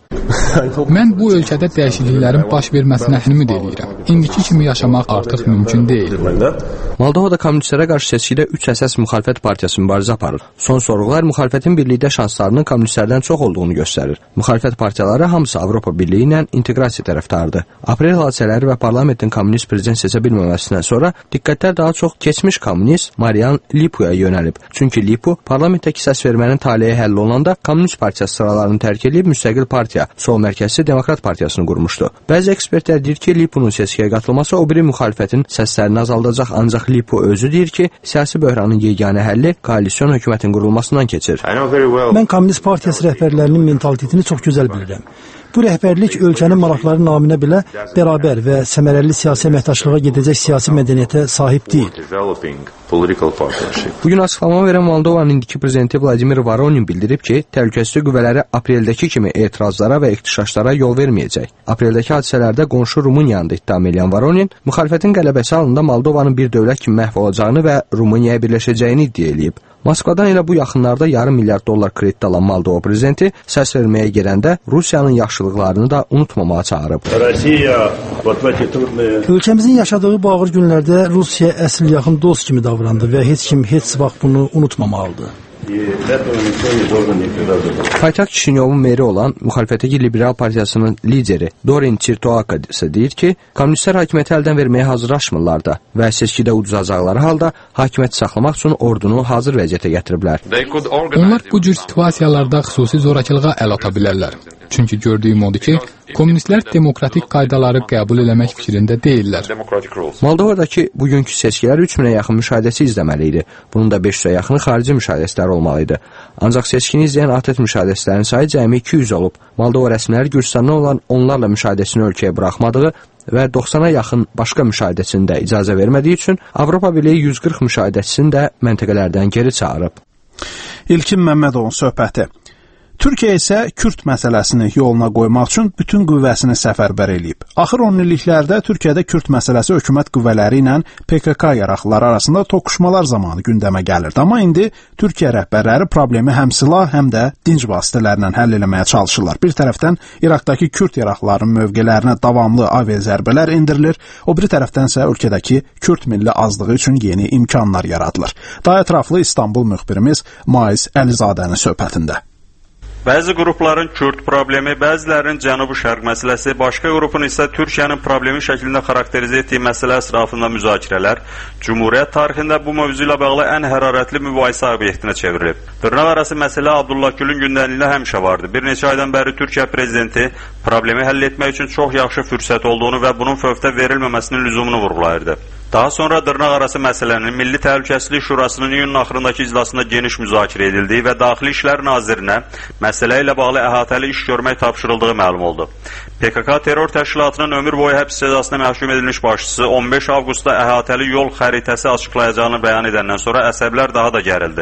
Mən bu ölkədə dəyişikliklərin baş verməsinə ümid edirəm. İndiki kimi yaşamaq artıq mümkün deyil. Moldovada kommunistlərə qarşı seçkidə üç əsas müxalifət partiyası mübarizə aparır. Son sorğular müxalifətin birlikdə şanslarının kommunistlərdən çox olduğunu göstərir. Müxalifət partiyaları hamısı Avropa Birliyi ilə inteqrasiya tərəfdarıdır. Aprel hadisələri və parlamentin kommunist prezident seçə bilməməsindən sonra diqqətlər daha çox keçmiş kommunist Marian Lipuya yönəlib. Çünki Lipu parlamentdəki səs vermənin taleyi həll olanda Kommunist Partiyası sıralarını tərk edib müstəqil partiya, sol mərkəzli Demokrat Partiyasını qurmuşdu. Bəzi ekspertlər deyir ki, Lipunun seçkiyə qatılması o biri müxalifətin səslərini azaldacaq, ancaq Lipu özü deyir ki, siyasi böhranın yeganə həlli koalisyon hökumətin qurulmasından keçir. Mən Kommunist Partiyası rəhbərlərinin mentalitetini çox gözəl bilirəm. Bu rəhbərlik ölkənin maraqları naminə belə bərabər və səmərəli siyasi əməkdaşlığa gedəcək siyasi mədəniyyətə sahib deyil. Bugün açıqlama verən Moldovanın indiki prezidenti Vladimir Voronin bildirib ki, təhlükəsizlik qüvvələri apreldəki kimi etirazlara və ixtişaşlara yol verməyəcək. Apreldəki hadisələrdə qonşu Rumıniyanı da ittiham edən Voronin, müxalifətin qələbəsi halında Moldovanın bir dövlət kimi məhv olacağını və Rumuniyaya birləşəcəyini iddia eləyib. Moskvadan elə bu yaxınlarda yarım milyard dollar kredit alan Moldova prezidenti səs verməyə gedəndə Rusiyanın yaxşılıqlarını da unutmamağa çağırıb. Ölkəmizin yaşadığı bu ağır günlərdə Rusiya əsl yaxın dost kimi davrandı və heç kim heç vaxt bunu unutmamalıdır. Paytaxt Kişinyovun meri olan müxalifətdəki Liberal Partiyasının lideri Dorin Çirtoaka isə deyir ki, kommunistlər hakimiyyəti əldən verməyə hazırlaşmırlar da və seçkidə uduzacaqları halda hakimiyyəti saxlamaq üçün ordunu hazır vəziyyətə gətiriblər. Onlar bu cür situasiyalarda xüsusi zorakılığa əl ata bilərlər. Çünki gördüyüm odur ki, kommunistlər demokratik qaydaları qəbul eləmək fikrində deyirlər. Moldovadakı bugünkü seçkilər üç minə yaxın müşahidəçi izləməli idi. Bunun da beş yüzə yaxını xarici müşahidəçilər olmalıydı. Ancaq seçkini izləyən ATƏT müşahidəçilərin sayı cəmi iki yüz olub. Moldova rəsmiləri Gürcüstandan olan onlarla müşahidəçini ölkəyə buraxmadığı və doxsana yaxın başqa müşahidəçinin də icazə vermədiyi üçün Avropa Birliyi yüz qırx müşahidəçisini də məntəqələrdən geri çağırıb. İlkin Məmmədovun söhbəti. Türkiyə isə Kürd məsələsini yoluna qoymaq üçün bütün qüvvəsini səfərbər eləyib. Axır on illiklərdə Türkiyədə Kürd məsələsi hökumət qüvvələri ilə P K K yaraqları arasında toqquşmalar zamanı gündəmə gəlirdi. Amma indi Türkiyə rəhbərləri problemi həm silah, həm də dinc vasitələrlə həll etməyə çalışırlar. Bir tərəfdən İraqdakı Kürd yaraqlarının mövqelərinə davamlı aviazərbələr endirilir, o biri tərəfdən isə ölkədəki Kürd milli azlığı üçün yeni imkanlar yaradılır. Daha ətraflı İstanbul müxbirimiz Mais Əlizadənin söhbətində. Bəzi qrupların Kürd problemi, bəzilərinin Cənubi-Şərq məsələsi, başqa qrupun isə Türkiyənin problemi şəklində xarakterizə etdiyi məsələ ətrafında müzakirələr Cümhuriyyət tarixində bu mövzu ilə bağlı ən hərarətli mübahisə obyektinə çevrilib. Dırnaqarası məsələ Abdullah Gülün gündəliyində həmişə vardı. Bir neçə aydan bəri Türkiyə prezidenti problemi həll etmək üçün çox yaxşı fürsət olduğunu və bunun fövqdə verilməməsinin lüzumunu vurğulayırdı. Daha sonra dırnaqarası məsələnin Milli Təhlükəsizlik Şurasının iyunun axırındakı iclasında geniş müzakirə edildiyi və Daxili İşlər Nazirinə məsələ ilə bağlı əhatəli iş görmək tapşırıldığı məlum oldu. P K K terror təşkilatının ömür boyu həbs cəzasına məhkum edilmiş başçısı on beş avqustda əhatəli yol xəritəsi açıqlayacağını bəyan edəndən sonra əsəblər daha da gərildi.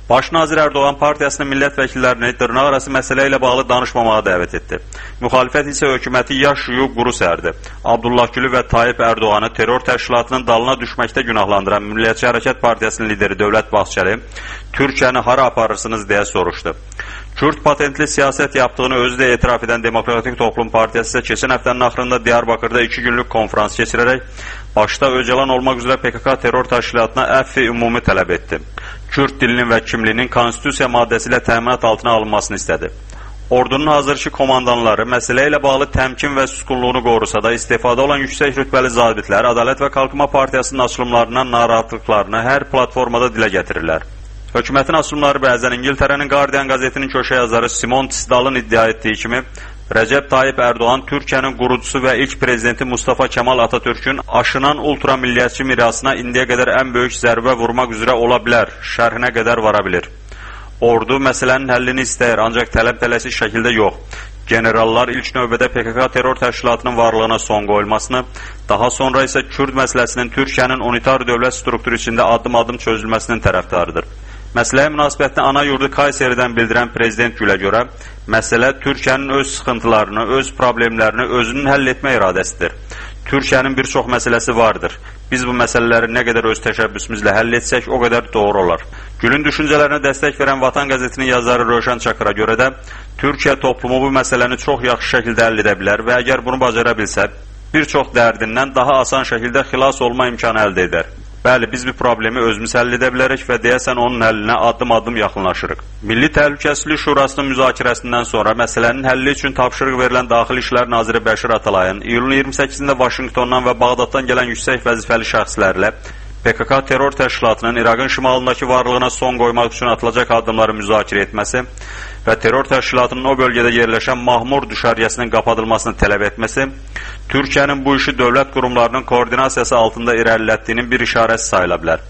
Baş nazir Erdoğan partiyasının millət vəkillərini dırnaqarası məsələ ilə bağlı danışmamağa dəvət etdi. Müxalifət isə hökuməti yaş yuyub quru sərdi. Abdullah Gülü və Tayyip Erdoğanı terror təşkilatının dalına düşməkdə günahlandıran Millətçi Hərəkat Partiyasının lideri Dövlət Bahçeli Türkiyəni hara aparırsınız deyə soruşdu. Kürt patentli siyasət yaptığını özü də etiraf edən Demokratik Toplum Partiyası isə keçən həftənin axırında Diyarbakırda iki günlük konferans keçirərək başda Öcalan olmaq üzrə P K K terror təşkilatına əfv-i ümumi tələb etdi. Kürt dilinin və kimliyinin konstitusiya maddəsi ilə təminat altına alınmasını istədi. Ordunun hazırki komandanları məsələ ilə bağlı təmkin və susqunluğunu qorusa da istifada olan yüksək rütbəli zabitlər Ədalət və Qalkınma Partiyasının açılımlarından narahatlıqlarını hər platformada dilə gətirirlər. Hökumətin açılımları bəzən İngiltərənin Guardian qəzetinin köşə yazarı Simon Tisdalın iddia etdiyi kimi Recep Tayyip Erdoğan Türkiyənin qurucusu və ilk prezidenti Mustafa Kemal Atatürk'ün aşınan ultramilliyətçi mirasına indiyə qədər ən böyük zərbə vurmaq üzrə ola bilər, şərhinə qədər vara bilir. Ordu məsələnin həllini istəyir, ancaq tələb-tələsik şəkildə yox. Generallar ilk növbədə P K K terror təşkilatının varlığına son qoyulmasını, daha sonra isə Kürd məsələsinin Türkiyənin unitar dövlət strukturu içində addım-addım çözülməsinin tərəfdarıdır. Məsələyə münasibətini ana yurdu Kayseridən bildirən Prezident Gülə görə, məsələ Türkiyənin öz sıxıntılarını, öz problemlərini özünün həll etmə iradəsidir. Türkiyənin bir çox məsələsi vardır. Biz bu məsələləri nə qədər öz təşəbbüsümüzlə həll etsək, o qədər doğru olar. Gülün düşüncələrinə dəstək verən Vatan qəzetinin yazarı Rövşən Çakıra görə də Türkiyə toplumu bu məsələni çox yaxşı şəkildə həll edə bilər və əgər bunu bacara bilsə, bir çox dərdindən daha asan şəkildə xilas olma imkanı əldə edər. Bəli, biz bu problemi özümüz həll edə bilərik və deyəsən onun həllinə addım-addım yaxınlaşırıq. Milli Təhlükəsizlik Şurasının müzakirəsindən sonra məsələnin həlli üçün tapşırıq verilən Daxili İşlər Naziri Bəşir Atalayın iyulun iyirmi səkkizində Vaşinqtondan və Bağdaddan gələn yüksək vəzifəli şəxslərlə P K K terror təşkilatının İraqın şimalındakı varlığına son qoymaq üçün atılacaq addımları müzakirə etməsi və terror təşkilatının o bölgədə yerləşən Mahmur düşərgəsinin qapadılmasını tələb etməsi Türkiyənin bu işi dövlət qurumlarının koordinasiyası altında irəlilətdiyinin bir işarəsi sayıla bilər.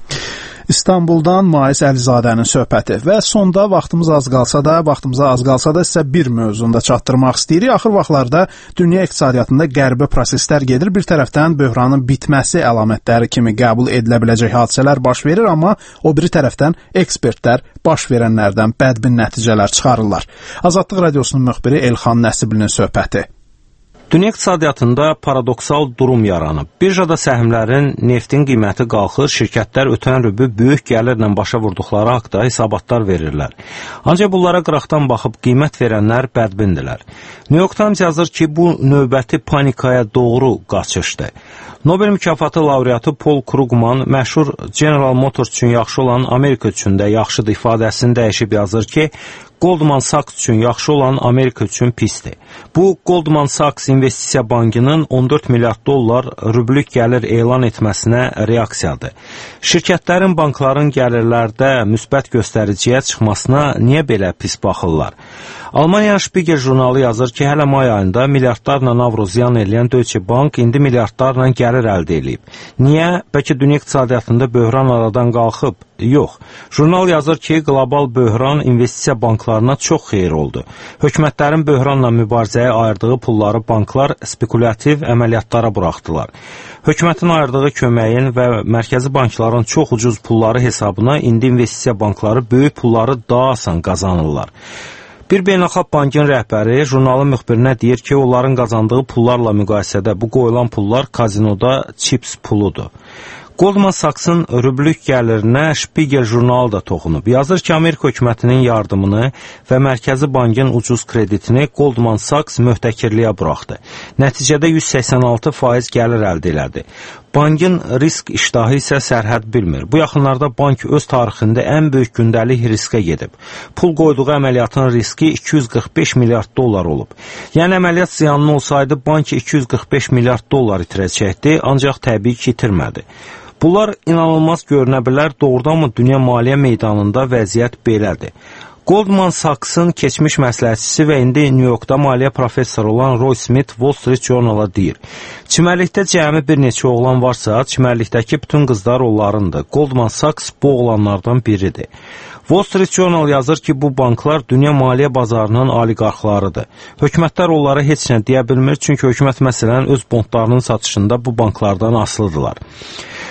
İstanbuldan Müaiz Əlizadənin söhbəti və sonda vaxtımız az qalsa da, vaxtımıza az qalsa da sizə bir mövzunda çatdırmaq istəyirik. Axır vaxtlarda dünya iqtisadiyyatında qəribə proseslər gedir. Bir tərəfdən böhranın bitməsi əlamətləri kimi qəbul edilə biləcək hadisələr baş verir, amma o biri tərəfdən ekspertlər baş verənlərdən bədbin nəticələr çıxarırlar. Azadlıq Radiosunun müxbiri Elxan Nəsiblinin söhbəti. Dünya iqtisadiyyatında paradoksal durum yaranıb. Birjada səhmlərin, neftin qiyməti qalxır, şirkətlər ötən rübü böyük gəlirlə başa vurduqları haqda hesabatlar verirlər. Ancaq bunlara qıraqdan baxıb qiymət verənlər bədbindirlər. New York Times yazır ki, bu növbəti panikaya doğru qaçışdır. Nobel mükafatı laureatı Paul Krugman məşhur General Motors üçün yaxşı olan Amerika üçün də yaxşıdır ifadəsini dəyişib yazır ki, Goldman Sachs üçün yaxşı olan Amerika üçün pisdir. Bu, Goldman Sachs investisiya bankının on dörd milyard dollar rüblük gəlir elan etməsinə reaksiyadır. Şirkətlərin bankların gəlirlərdə müsbət göstəriciyə çıxmasına niyə belə pis baxırlar? Almaniya Spiegel jurnalı yazır ki, hələ may ayında milyardlarla avro ziyan eləyən Deutsche Bank indi milyardlarla gəlir əldə edib. Niyə? Bəlkə dünya iqtisadiyyatında böhran aradan qalxıb? Yox. Jurnal yazır ki, qlobal böhran investisiya banklarına çox xeyir oldu. Hökumətlərin böhranla mübarizəyə ayırdığı pulları banklar spekulativ əməliyyatlara buraxdılar. Hökumətin ayırdığı köməyin və mərkəzi bankların çox ucuz pulları hesabına indi investisiya bankları böyük pulları daha asan qazanırlar. Bir beynəlxalq bankın rəhbəri jurnalın müxbirinə deyir ki, onların qazandığı pullarla müqayisədə bu qoyulan pullar kazinoda çips puludur. Goldman Sachs'ın rüblük gəlirinə Spiegel jurnalı da toxunub. Yazır ki, Amerika hökumətinin yardımını və Mərkəzi Bankın ucuz kreditini Goldman Sachs möhtəkirliyə buraxdı. Nəticədə yüz səksən altı faiz gəlir əldə elədi. Bankın risk iştahı isə sərhəd bilmir. Bu yaxınlarda bank öz tarixində ən böyük gündəlik riskə gedib. Pul qoyduğu əməliyyatın riski iki yüz qırx beş milyard dollar olub. Yəni əməliyyat ziyanlı olsaydı bank iki yüz qırx beş milyard dollar itirəcəkdi, ancaq təbii ki, itirmədi. Bunlar inanılmaz görünə bilər, doğrudanmı dünya maliyyə meydanında vəziyyət belədir. Goldman Sachs'ın keçmiş məsləhətçisi və indi New Yorkda maliyyə professoru olan Roy Smith Wall Street Journal-a deyir. Çimərlikdə cəmi bir neçə oğlan varsa, çimərlikdəki bütün qızlar onlarındır. Goldman Sachs bu oğlanlardan biridir. Wall Street Journal yazır ki, bu banklar dünya maliyyə bazarının oliqarxlarıdır. Hökumətlər onlara heç nə deyə bilmir, çünki hökumət məsələn öz bondlarının satışında bu banklardan asılıdırlar.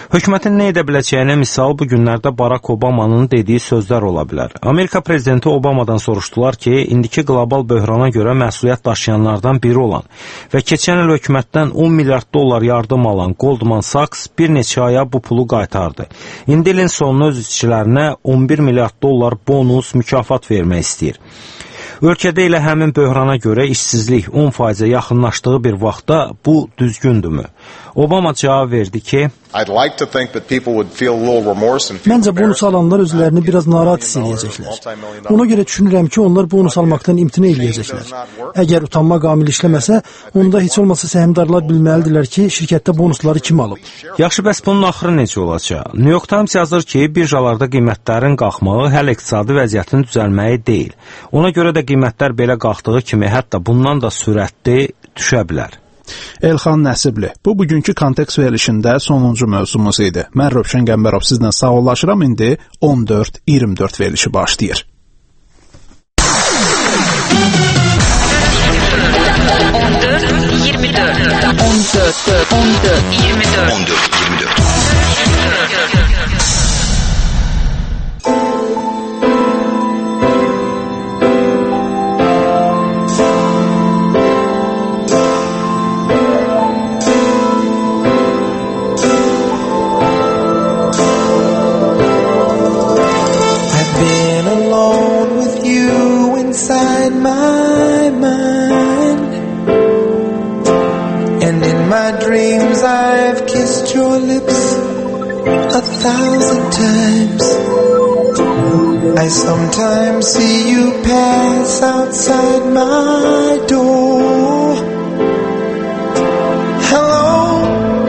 Hökumətin nə edə biləcəyinə misal bu günlərdə Barack Obamanın dediyi sözlər ola bilər. Amerika prezidenti Obamadan soruşdular ki, indiki qlobal böhrana görə məsuliyyət daşıyanlardan biri olan və keçən il hökumətdən on milyard dollar yardım alan Goldman Sachs bir neçə aya bu pulu qaytardı. İndi ilin sonuna öz işçilərinə on bir milyard dollar bonus mükafat vermək istəyir. Ölkədə elə həmin böhrana görə işsizlik on faizə yaxınlaşdığı bir vaxtda bu düzgündürmü? Obama cavab verdi ki, Məncə bonus alanlar özlərini biraz narahat hiss edəcəklər. Ona görə düşünürəm ki, onlar bonus almaqdan imtina edəcəklər. Əgər utanma qamil işləməsə, onda heç olmasa səhmdarlar bilməlidirlər ki, şirkətdə bonusları kim alıb. Yaxşı, bəs bunun axırı necə olacaq? New York Times yazır ki, birjalarda qiymətlərin qalxmağı hələ iqtisadi vəziyyətin düzəlməyi deyil. Ona görə də qiymətlər belə qalxdığı kimi hətta bundan da sürətli düşə bilər. Elxan Nəsibli, bu bugünkü kontekst verilişində sonuncu mövzumuz idi. Mən Rövşən Qəmbərov sizlə sağollaşıram, indi on dörd iyirmi dörd verilişi başlayır. on dörd iyirmi dörd on dörd on dörd iyirmi dörd on dörd iyirmi dörd inside my mind, and in my dreams I've kissed your lips a thousand times. I sometimes see you pass outside my door. Hello,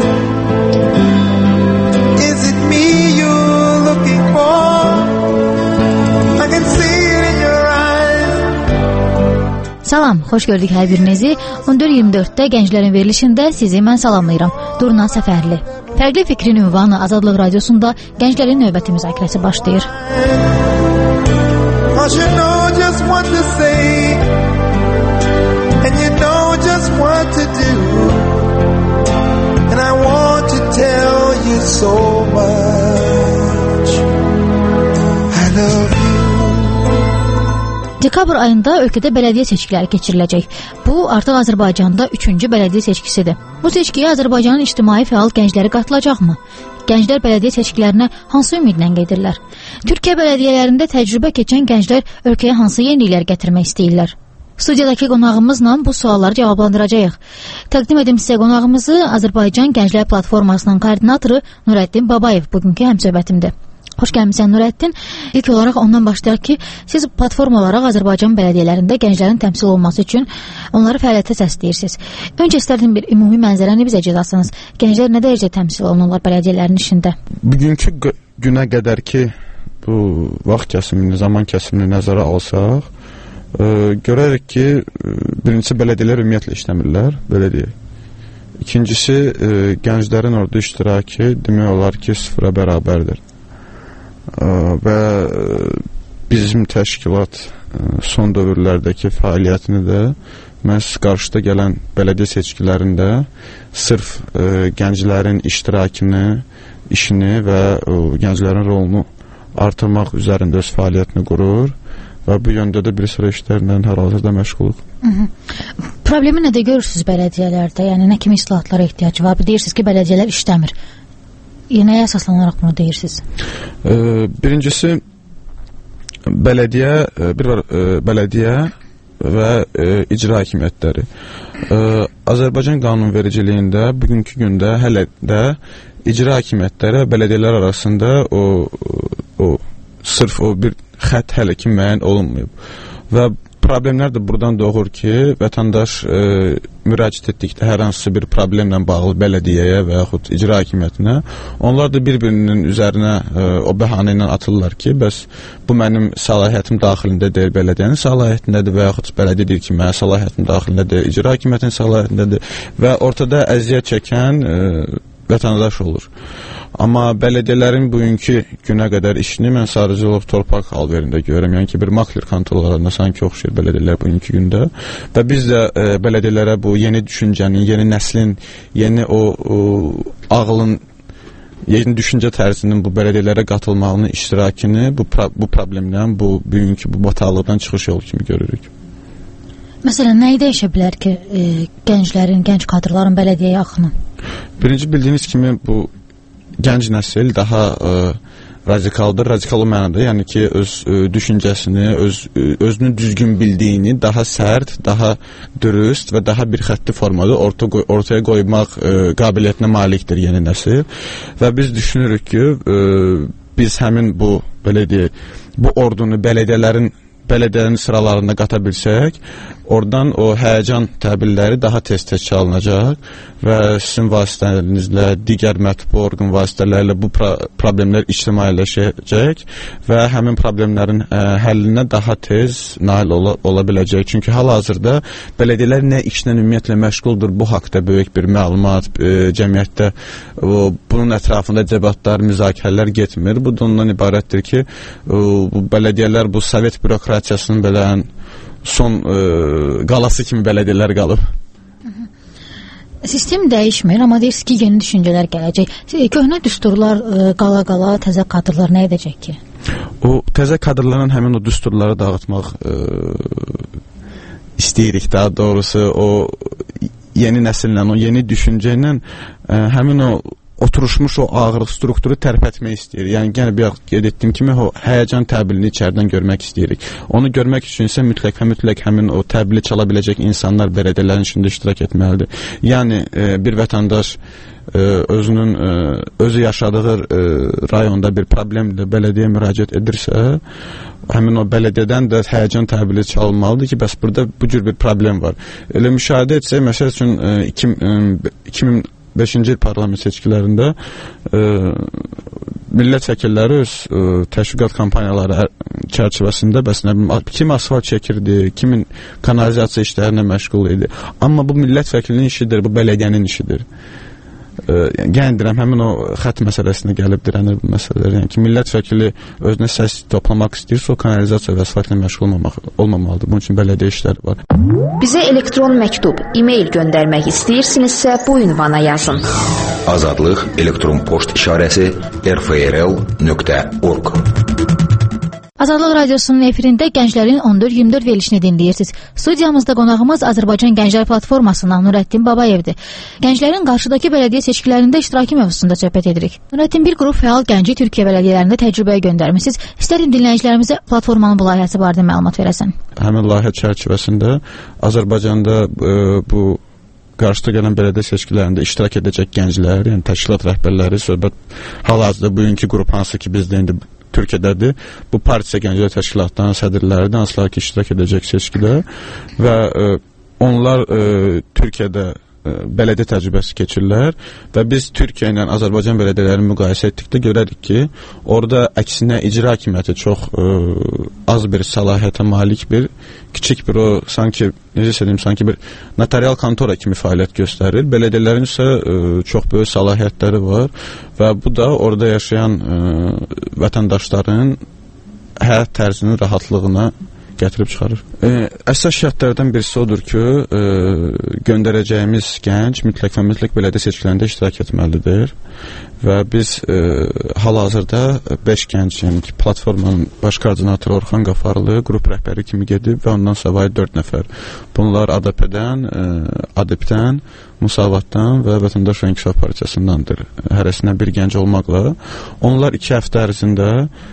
is it me you're looking for? I can see it in your eyes. Salam, xoş gördük hər birinizi. on dörd iyirmi dörddə gənclərin verilişində sizi mən salamlayıram. Durna Səfərli. Fərqli fikrin ünvanı Azadlıq Radiosunda gənclərin növbəti müzakirəsi başlayır. You know just what to say, and you know just what to do, and I want to tell you so much I love you. Dekabr ayında ölkədə bələdiyyə seçkiləri keçiriləcək. Bu, artıq Azərbaycanda üçüncü bələdiyyə seçkisidir. Bu seçkiyə Azərbaycanın ictimai fəal gəncləri qatılacaqmı? Gənclər bələdiyyə seçkilərinə hansı ümidlə gedirlər? Türkiyə bələdiyyələrində təcrübə keçən gənclər ölkəyə hansı yeniliklər gətirmək istəyirlər? Studiyadakı qonağımızla bu sualları cavablandıracağıq. Təqdim edim sizə qonağımızı Azərbaycan Gənclər Platformasının koordinatoru Nurəddin Babayev bugünkü həmsöhbətimdir. Xoş gəlmisən Nurəddin. İlk olaraq ondan başlayaq ki, siz platform olaraq Azərbaycan bələdiyyələrində gənclərin təmsil olması üçün onları fəaliyyətə səsləyirsiniz. Öncə istərdim bir ümumi mənzərəni bizə cədasınız. Gənclər nə dərəcə təmsil olunurlar bələdiyyələrin işində? Bugünkü günə qədər ki, bu vaxt kəsimini, zaman kəsimini nəzərə alsaq, e, görərik ki, birincisi bələdiyyələr ümumiyyətlə işləmirlər, belə deyək. İkincisi, e, gənclərin orada iştirakı demək olar ki, sıfıra bərabərdir. Və bizim təşkilat son dövrlərdəki fəaliyyətini də məhz qarşıda gələn bələdiyyə seçkilərində sırf ə, gənclərin iştirakını, işini və ə, gənclərin rolunu artırmaq üzərində öz fəaliyyətini qurur və bu yöndə də bir sıra işlərlə hal-hazırda məşğuluq. Problemi nədə görürsünüz bələdiyyələrdə? Yəni nə kimi islahatlara ehtiyac var? Deyirsiniz ki, bələdiyyələr işləmir. Nəyə əsaslanaraq bunu deyirsiniz? E, birincisi, bələdiyyə, bir var e, bələdiyyə və e, icra hakimiyyətləri. E, Azərbaycan qanunvericiliyində bugünkü gündə hələ də icra hakimiyyətləri və bələdiyyələr arasında o, o sırf o bir xətt hələ ki müəyyən olunmayıb. Və problemlər də buradan doğur ki, vətəndaş e, müraciət etdikdə hər hansı bir problemlə bağlı bələdiyyəyə və yaxud icra hakimiyyətinə, onlar da bir-birinin üzərinə e, o bəhanə ilə atırlar ki, bəs bu mənim səlahiyyətim daxilində deyil, bələdiyyənin səlahiyyətindədir və yaxud bələdiyyə deyir ki, mənim səlahiyyətim daxilində deyil, icra hakimiyyətinin səlahiyyətindədir və ortada əziyyət çəkən e, vətəndaş olur. Amma bələdiyyələrin bugünkü günə qədər işini mən sadəcə olub torpaq alverində görürəm. Yəni ki, bir makler kontorlarında sanki oxşayır bələdiyyələr bugünkü gündə. Və biz də e, bələdiyyələrə bu yeni düşüncənin, yeni nəslin, yeni o, o ağlın yeni düşüncə tərzinin bu bələdiyyələrə qatılmağını, iştirakını bu pro bu problemdən, bu bugünkü bu bataqlıqdan çıxış yolu kimi görürük. Məsələn, nəyi dəyişə bilər ki, e, gənclərin, gənc kadrların bələdiyyəyə axını? Birinci bildiyiniz kimi bu gənc nəsil daha e, radikaldır, radikal mənada, yəni ki, öz ə, düşüncəsini, öz ə, özünü düzgün bildiyini daha sərt, daha dürüst və daha bir xətti formada orta, ortaya qoymaq ə, qabiliyyətinə malikdir yeni nəsil. Və biz düşünürük ki, ə, biz həmin bu belə deyək, bu ordunu bələdiyyələrin bələdiyyələrin sıralarında qata bilsək, oradan o həyəcan təbilləri daha tez-tez çalınacaq və sizin vasitələrinizlə, digər mətbu orqan vasitələrlə bu pro problemlər ictimailəşəcək və həmin problemlərin ə, həllinə daha tez nail ola, ola biləcək. Çünki hal-hazırda bələdiyyələr nə işlə ümumiyyətlə məşğuldur, bu haqda böyük bir məlumat ə, cəmiyyətdə o, bunun ətrafında debatlar, müzakirələr getmir. Bu da ondan ibarətdir ki, o, bu bələdiyyələr bu sovet bürokratiyasının belə son ə, qalası kimi bələdiyyələr qalıb. Sistem dəyişmir, amma deyirsiniz ki, yeni düşüncələr gələcək. Köhnə düsturlar qala-qala, təzə kadrlar nə edəcək ki? O təzə kadrların həmin o düsturları dağıtmaq ə, istəyirik daha doğrusu. O yeni nəsillə, o yeni düşüncə ilə ə, həmin o oturuşmuş o ağırlıq strukturu tərpətmək istəyir. Yəni, yəni bir qeyd etdiyim kimi o həyəcan təbilini içəridən görmək istəyirik. Onu görmək üçün isə mütləq və mütləq həmin o təbili çala biləcək insanlar bələdiyyələrin içində iştirak etməlidir. Yəni, e, bir vətəndaş e, özünün e, özü yaşadığı e, rayonda bir problemlə bələdiyyəyə müraciət edirsə, həmin o bələdiyyədən də həyəcan təbili çalınmalıdır ki, bəs burada bu cür bir problem var. Elə müşahidə etsək, məsəl üçün e, iki min beşinci il parlament seçkilərində e, millət vəkilləri öz e, təşviqat kampaniyaları çərçivəsində bəs nə bilim, kim asfalt çəkirdi, kimin kanalizasiya işlərinə məşğul idi. Amma bu millət vəkilinin işidir, bu bələdiyyənin işidir. E, yəni, gəldirəm, həmin o xətt məsələsinə gəlib dirənir bu məsələlər. Yəni ki, millət vəkili özünə səs toplamaq istəyirsə, o kanalizasiya və asfaltla məşğul olmamaq, olmamalıdır. Bunun üçün bələdiyyə işləri var. Bizə elektron məktub, e-mail göndərmək istəyirsinizsə bu ünvana yazın. Azadlıq elektron poçt işarəsi r f r l nöqtə org. Azadlıq Radiosunun efirində gənclərin on dörd iyirmi dörd verilişini dinləyirsiniz. Studiyamızda qonağımız Azərbaycan Gənclər Platformasından Nurəddin Babayevdir. Gənclərin qarşıdakı bələdiyyə seçkilərində iştirakı mövzusunda söhbət edirik. Nurəddin, bir qrup fəal gənci Türkiyə bələdiyyələrində təcrübəyə göndərmisiniz. İstədim dinləyicilərimizə platformanın bu layihəsi barədə məlumat verəsən. Həmin layihə çərçivəsində Azərbaycanda e, bu qarşıda gələn bələdiyyə seçkilərində iştirak edəcək gənclər, yəni təşkilat rəhbərləri, söhbət hal-hazırda bugünkü qrup hansı ki bizdə indi Türkiyədədir. Bu partiya gənclər təşkilatlarının sədrləridir, hansılar ki iştirak edəcək seçkilər və e, onlar e, Türkiyədə e, bələdiyyə təcrübəsi keçirlər və biz Türkiyə ilə Azərbaycan bələdiyyələrini müqayisə etdikdə görərik ki, orada əksinə icra hakimiyyəti çox e, az bir səlahiyyətə malik bir, kiçik bir o, sanki necə söyləyim, sanki bir notarial kontora kimi fəaliyyət göstərir. Bələdiyyələrin isə e, çox böyük səlahiyyətləri var və bu da orada yaşayan e, vətəndaşların həyat tərzinin rahatlığına gətirib çıxarır. E, əsas şərtlərdən birisi odur ki, e, göndərəcəyimiz gənc mütləq və mütləq bələdiyyə seçkilərində iştirak etməlidir və biz e, hal-hazırda beş gənc, yəni ki, platformanın baş koordinatoru Orxan Qafarlı qrup rəhbəri kimi gedib və ondan savayı dörd nəfər. Bunlar A D P-dən, e, A D P-dən, Musavatdan və Vətəndaş və İnkişaf Partiyasındandır. Hərəsindən bir gənc olmaqla. Onlar iki həftə ərzində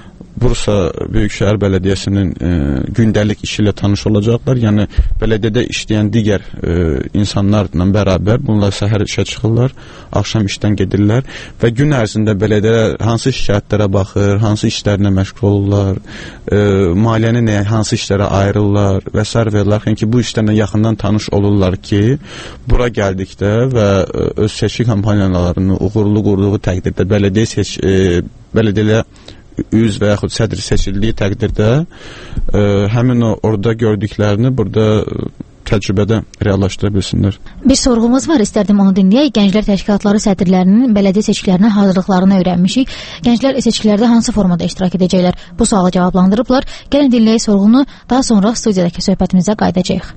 Bursa Böyükşəhər Bələdiyyəsinin e, gündəlik işi ilə tanış olacaqlar. Yəni bələdiyyədə işləyən digər e, insanlarla bərabər bunlar səhər işə çıxırlar, axşam işdən gedirlər və gün ərzində bələdiyyə hansı şikayətlərə baxır, hansı işlərlə məşğul olurlar, e, maliyyəni nəyə, hansı işlərə ayırırlar və s. verirlər. Yəni ki, bu işlərlə yaxından tanış olurlar ki, bura gəldikdə və e, öz seçki kampaniyalarını uğurlu qurduğu təqdirdə bələdiyyə seç, e, bələdiyyə üz və yaxud sədr seçildiyi təqdirdə e, həmin o orada gördüklərini burada e, təcrübədə reallaşdıra bilsinlər. Bir sorğumuz var, istərdim onu dinləyək. Gənclər təşkilatları sədrlərinin bələdiyyə seçkilərinə hazırlıqlarını öyrənmişik. Gənclər seçkilərdə hansı formada iştirak edəcəklər? Bu sualı cavablandırıblar. Gəlin dinləyək sorğunu, daha sonra studiyadakı söhbətimizə qayıdacağıq.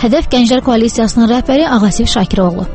Hədəf Gənclər Koalisiyasının rəhbəri Ağasiv Şakiroğlu.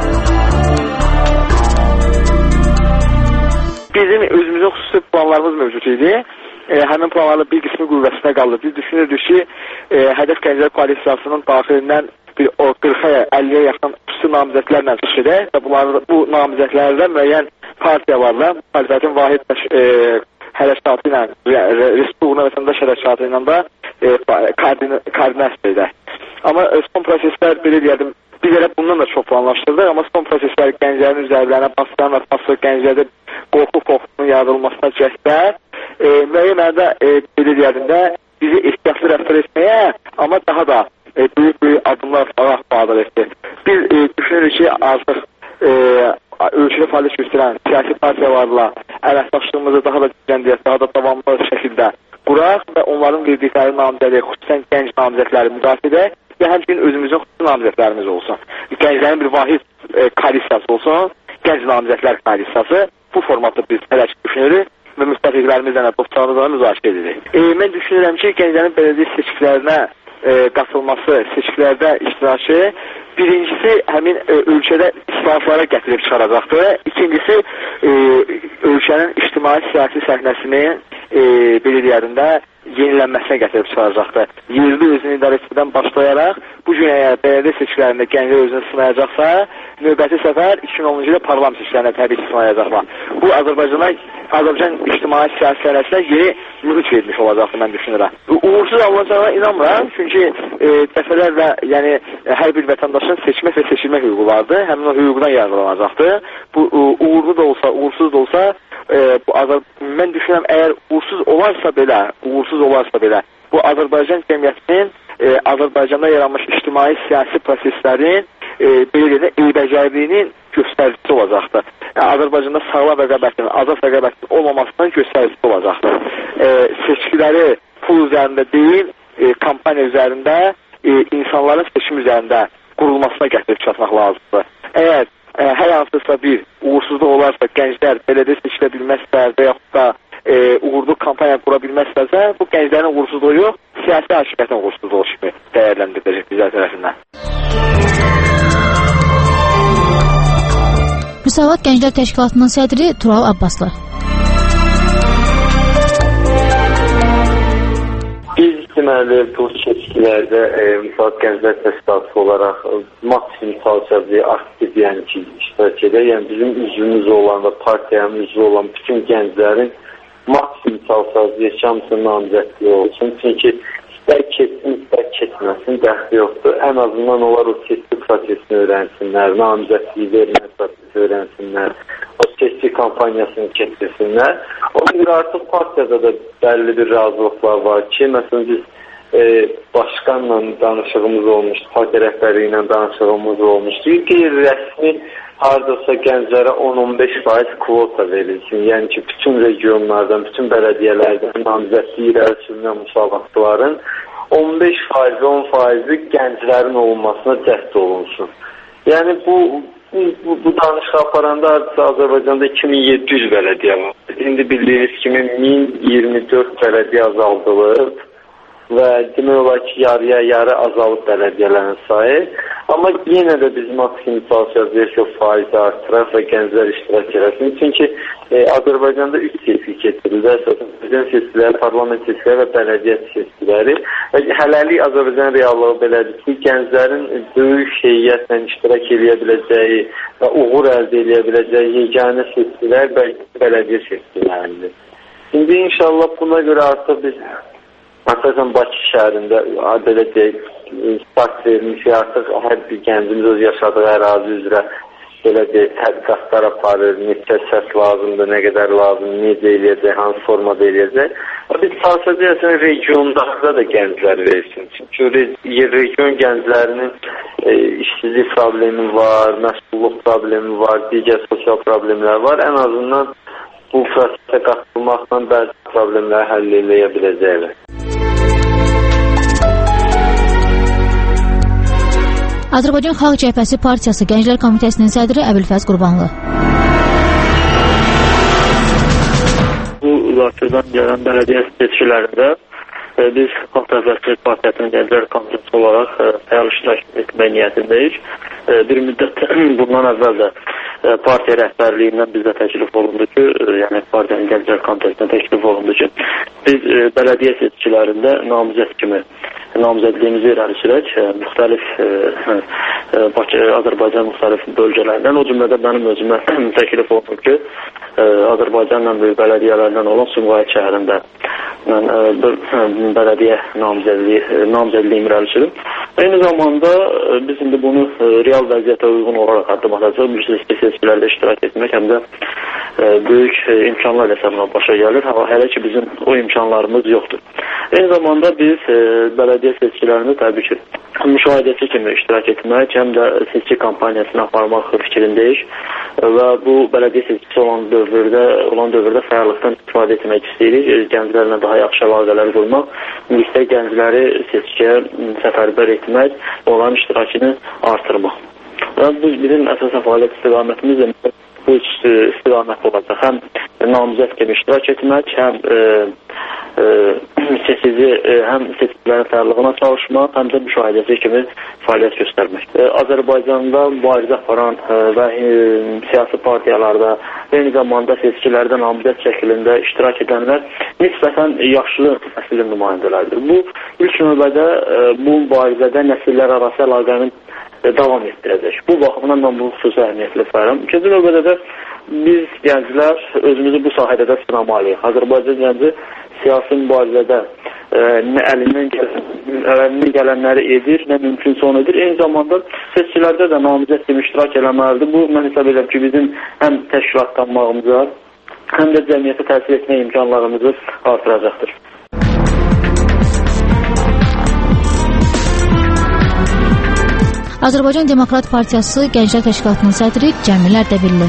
Bizim özümüzün xüsusi planlarımız mövcud idi. E, həmin planların bir qismi qüvvəsinə qaldı. Biz düşünürdük ki, e, Hədəf Gənclər Koalisiyasının daxilindən bir qırxa əlliyə yaxın xüsusi namizədlərlə çıxış edək və bunlar, bu namizədlərdə müəyyən partiyalarla, müxalifətin vahid e, hərəkatı ilə, Respublika vətəndaş hərəkatı ilə da e, koordinasiya edək. Amma son proseslər, belə deyədim, biz elə bundan da çox planlaşdırdıq, amma son proseslər gənclərin üzərlərinə basılan və basıq gənclərdə qorxu qorxunun yaradılmasına cəhdlər, e, müəyyən mənada e, belə deyədim də bizi ehtiyatlı rəftar etməyə, amma daha da e, böyük-böyük adımlar Allah vadar etdi. Biz e, düşünürük ki, artıq e, ölkədə fəaliyyət göstərən siyasi partiyalarla əməkdaşlığımızı daha da gücləndirək, daha da davamlı şəkildə quraq və onların verdikləri namizədləri, xüsusən gənc namizədləri müdafiə edək və həmçinin özümüzün xüsusi namizədlərimiz olsun. Gənclərin bir vahid e, koalisiyası olsun, gənc namizədlər koalisiyası. Bu formatda biz hələ ki düşünürük və müstəfiqlərimizlə, dostlarımızla müzakirə edirik. E, mən düşünürəm ki, gənclərin belediyə seçkilərinə e, qatılması, seçkilərdə iştirakı birincisi həmin e, ölkədə islahatlara gətirib çıxaracaqdır. İkincisi e, ölkənin ictimai siyasi səhnəsinin e, belə deyərində yenilənməsinə gətirib çıxaracaqdır. Yerli özünü idarə etmədən başlayaraq bu gün əgər belediyə seçkilərində gənclər özünü sınayacaqsa, növbəti səfər iki min onuncu ildə parlament seçkilərində təbii ki sınayacaqlar. Bu Azərbaycana, Azərbaycan ictimai siyasi sənəsinə yeni mühit vermiş olacaqdır, mən düşünürəm. Uğursuz alınacağına inanmıram, çünki e, dəfələrlə yəni, hər bir vətəndaşın seçmək və seçilmək hüququ vardır, həmin o hüquqdan yararlanacaqdır. Bu e, uğurlu da olsa, uğursuz da olsa, e, bu Azər... mən düşünürəm, əgər uğursuz olarsa belə, uğursuz olarsa belə, bu Azərbaycan cəmiyyətinin, e, Azərbaycanda yaranmış ictimai siyasi proseslərin e, belə də eybəcərliyinin göstəricisi olacaqdır. Yəni, Azərbaycanda sağlam rəqabətin, azad rəqabətin olmamasının göstəricisi olacaqdır. E, seçkiləri pul üzərində deyil, e, kampaniya üzərində, e, insanların seçim üzərində qurulmasına gətirib çatmaq lazımdır. Əgər e, hər hansısa bir uğursuzluq olarsa, gənclər belediyə seçilə bilməzsə və yaxud da e, uğurlu kampaniya qura bilməzsə, bu gənclərin uğursuzluğu yox, siyasi hakimiyyətin uğursuzluğu kimi dəyərləndiriləcək bizlər tərəfindən. Müsavat Gənclər Təşkilatının sədri Tural Abbaslı. Biz deməli bu seçkilərdə e, Müsavat Gənclər Təşkilatı olaraq e, maksimum çalışacağıq, aktiv yəni ki, iştirak edək. Yəni bizim üzvümüz olan və partiyanın üzvü olan bütün gənclərin maksimum çalışacağıq, hamısının namizədliyi olsun. Çünki istər keçsin, istər keçməsin, dəxli yoxdur. Ən azından onlar o seçki prosesini öyrənsinlər, namizədliyi vermək prosesini öyrənsinlər, o seçki kampaniyasını keçirsinlər. Ona görə artıq partiyada da bəlli bir razılıqlar var ki, məsələn biz e, başqanla danışığımız olmuşdu, partiya rəhbəri ilə danışığımız olmuşdu ki, rəsmi hardasa gənclərə on on beş faiz kvota verilsin. Yəni ki, bütün regionlardan, bütün bələdiyyələrdən namizədliyi irəli sürülən müsavatçıların on beş faiz, on faizi gənclərin olmasına cəhd olunsun. Yəni bu bu, bu danışıq aparanda hardasa Azərbaycanda iki min yeddi yüz bələdiyyə var. İndi bildiyiniz kimi min iyirmi dörd bələdiyyə azaldılıb və demək olar ki, yarıya yarı azalıb bələdiyyələrin sayı. Amma yenə də biz maksimum çalışacağıq ki, o faizi artıraq və gənclər iştirak eləsin. Çünki e, Azərbaycanda üç seçki keçirilir. Prezident seçkiləri, parlament seçkiləri və bələdiyyə seçkiləri. Və hələlik Azərbaycan reallığı belədir ki, gənclərin böyük şeyiyyətlə iştirak eləyə biləcəyi və uğur əldə eləyə biləcəyi yeganə seçkilər bələdiyyə seçkiləridir. İndi inşallah buna görə artıq biz Məsələn, Bakı şəhərində belə deyək, start vermiş, artıq hər bir gəncimiz öz yaşadığı ərazi üzrə belə deyək, tədqiqatlar aparır, neçə səs lazımdır, nə qədər lazımdır, necə eləyəcək, hansı formada eləyəcək. Biz çalışacaq regionda da gənclər versin. Çünki region gənclərinin e, işsizlik problemi var, məsulluq problemi var, digər sosial problemlər var. Ən azından bu prosesə qatılmaqla bəzi problemləri həll eləyə biləcəklər. Azərbaycan Xalq Cəbhəsi Partiyası Gənclər Komitəsinin sədri Əbülfəz Qurbanlı. Bu Laçından gələn bələdiyyə seçkilərində biz Xalq Təhlükəsizlik Partiyasının Gənclər Komitəsi olaraq fəal iştirak etmək niyyətindəyik. Bir müddət bundan əvvəl də partiya rəhbərliyindən bizdə təklif olundu ki, yəni partiyanın Gənclər Komitəsinə təklif olundu ki, biz bələdiyyə seçkilərində namizəd kimi namizədliyimizi irəli sürək, müxtəlif Bakı, Azərbaycan müxtəlif bölgələrindən, o cümlədə mənim özümə təklif olundu ki, Azərbaycanla böyük bələdiyyələrdən olan Sumqayıt şəhərində mən bələdiyyə namizədliyimi irəli sürüm. Eyni zamanda biz indi bunu real vəziyyətə uyğun olaraq addım atacaq, məclis seçkilərdə iştirak etmək həm də böyük imkanlar hesabına başa gəlir. Hələ ki bizim o imkanlarımız yoxdur. Eyni zamanda biz bələdiyyə seçkilərində təbii ki müşahidəçi kimi iştirak etmək, həm də seçki kampaniyasını aparmaq fikrindəyik və bu bələdiyyə seçkisi olan dövrdə olan dövrdə fəallıqdan istifadə etmək istəyirik. Gənclərlə daha yaxşı əlaqələr qurmaq, ümumilikdə gəncləri seçkiyə səfərbər etmək, onların iştirakını artırmaq. Və biz bizim əsasən fəaliyyət istiqamətimiz də bu istiqamət olacaq. Həm namizəd kimi iştirak etmək, həm e, e, seçici, e, həm seçicilərin fəallığına çalışmaq, həm də müşahidəçi kimi fəaliyyət göstərmək. E, Azərbaycanda mübarizə aparan e, və e, siyasi partiyalarda, eyni zamanda seçkilərdə namizəd şəklində iştirak edənlər nisbətən yaşlı nəslin nümayəndələrdir. Bu ilk növbədə e, bu mübarizədə nəsillər arası əlaqənin davam etdirəcək. Bu baxımdan mən bu xüsusi əhəmiyyətli sayıram. İkinci növbədə də biz gənclər özümüzü bu sahədə də sınamalıyıq. Azərbaycan gənci siyasi mübarizədə e, nə əlindən, gələn, əlindən gələnləri edir, nə mümkünsə onu edir. Eyni zamanda seçkilərdə də namizəd kimi iştirak eləməlidir. Bu, mən hesab edirəm ki, bizim həm təşkilatlanmağımıza, həm də cəmiyyətə təsir etmə imkanlarımızı artıracaqdır. Azərbaycan Demokrat Partiyası Gənclər Təşkilatının sədri Cəmil Ərdəbilli.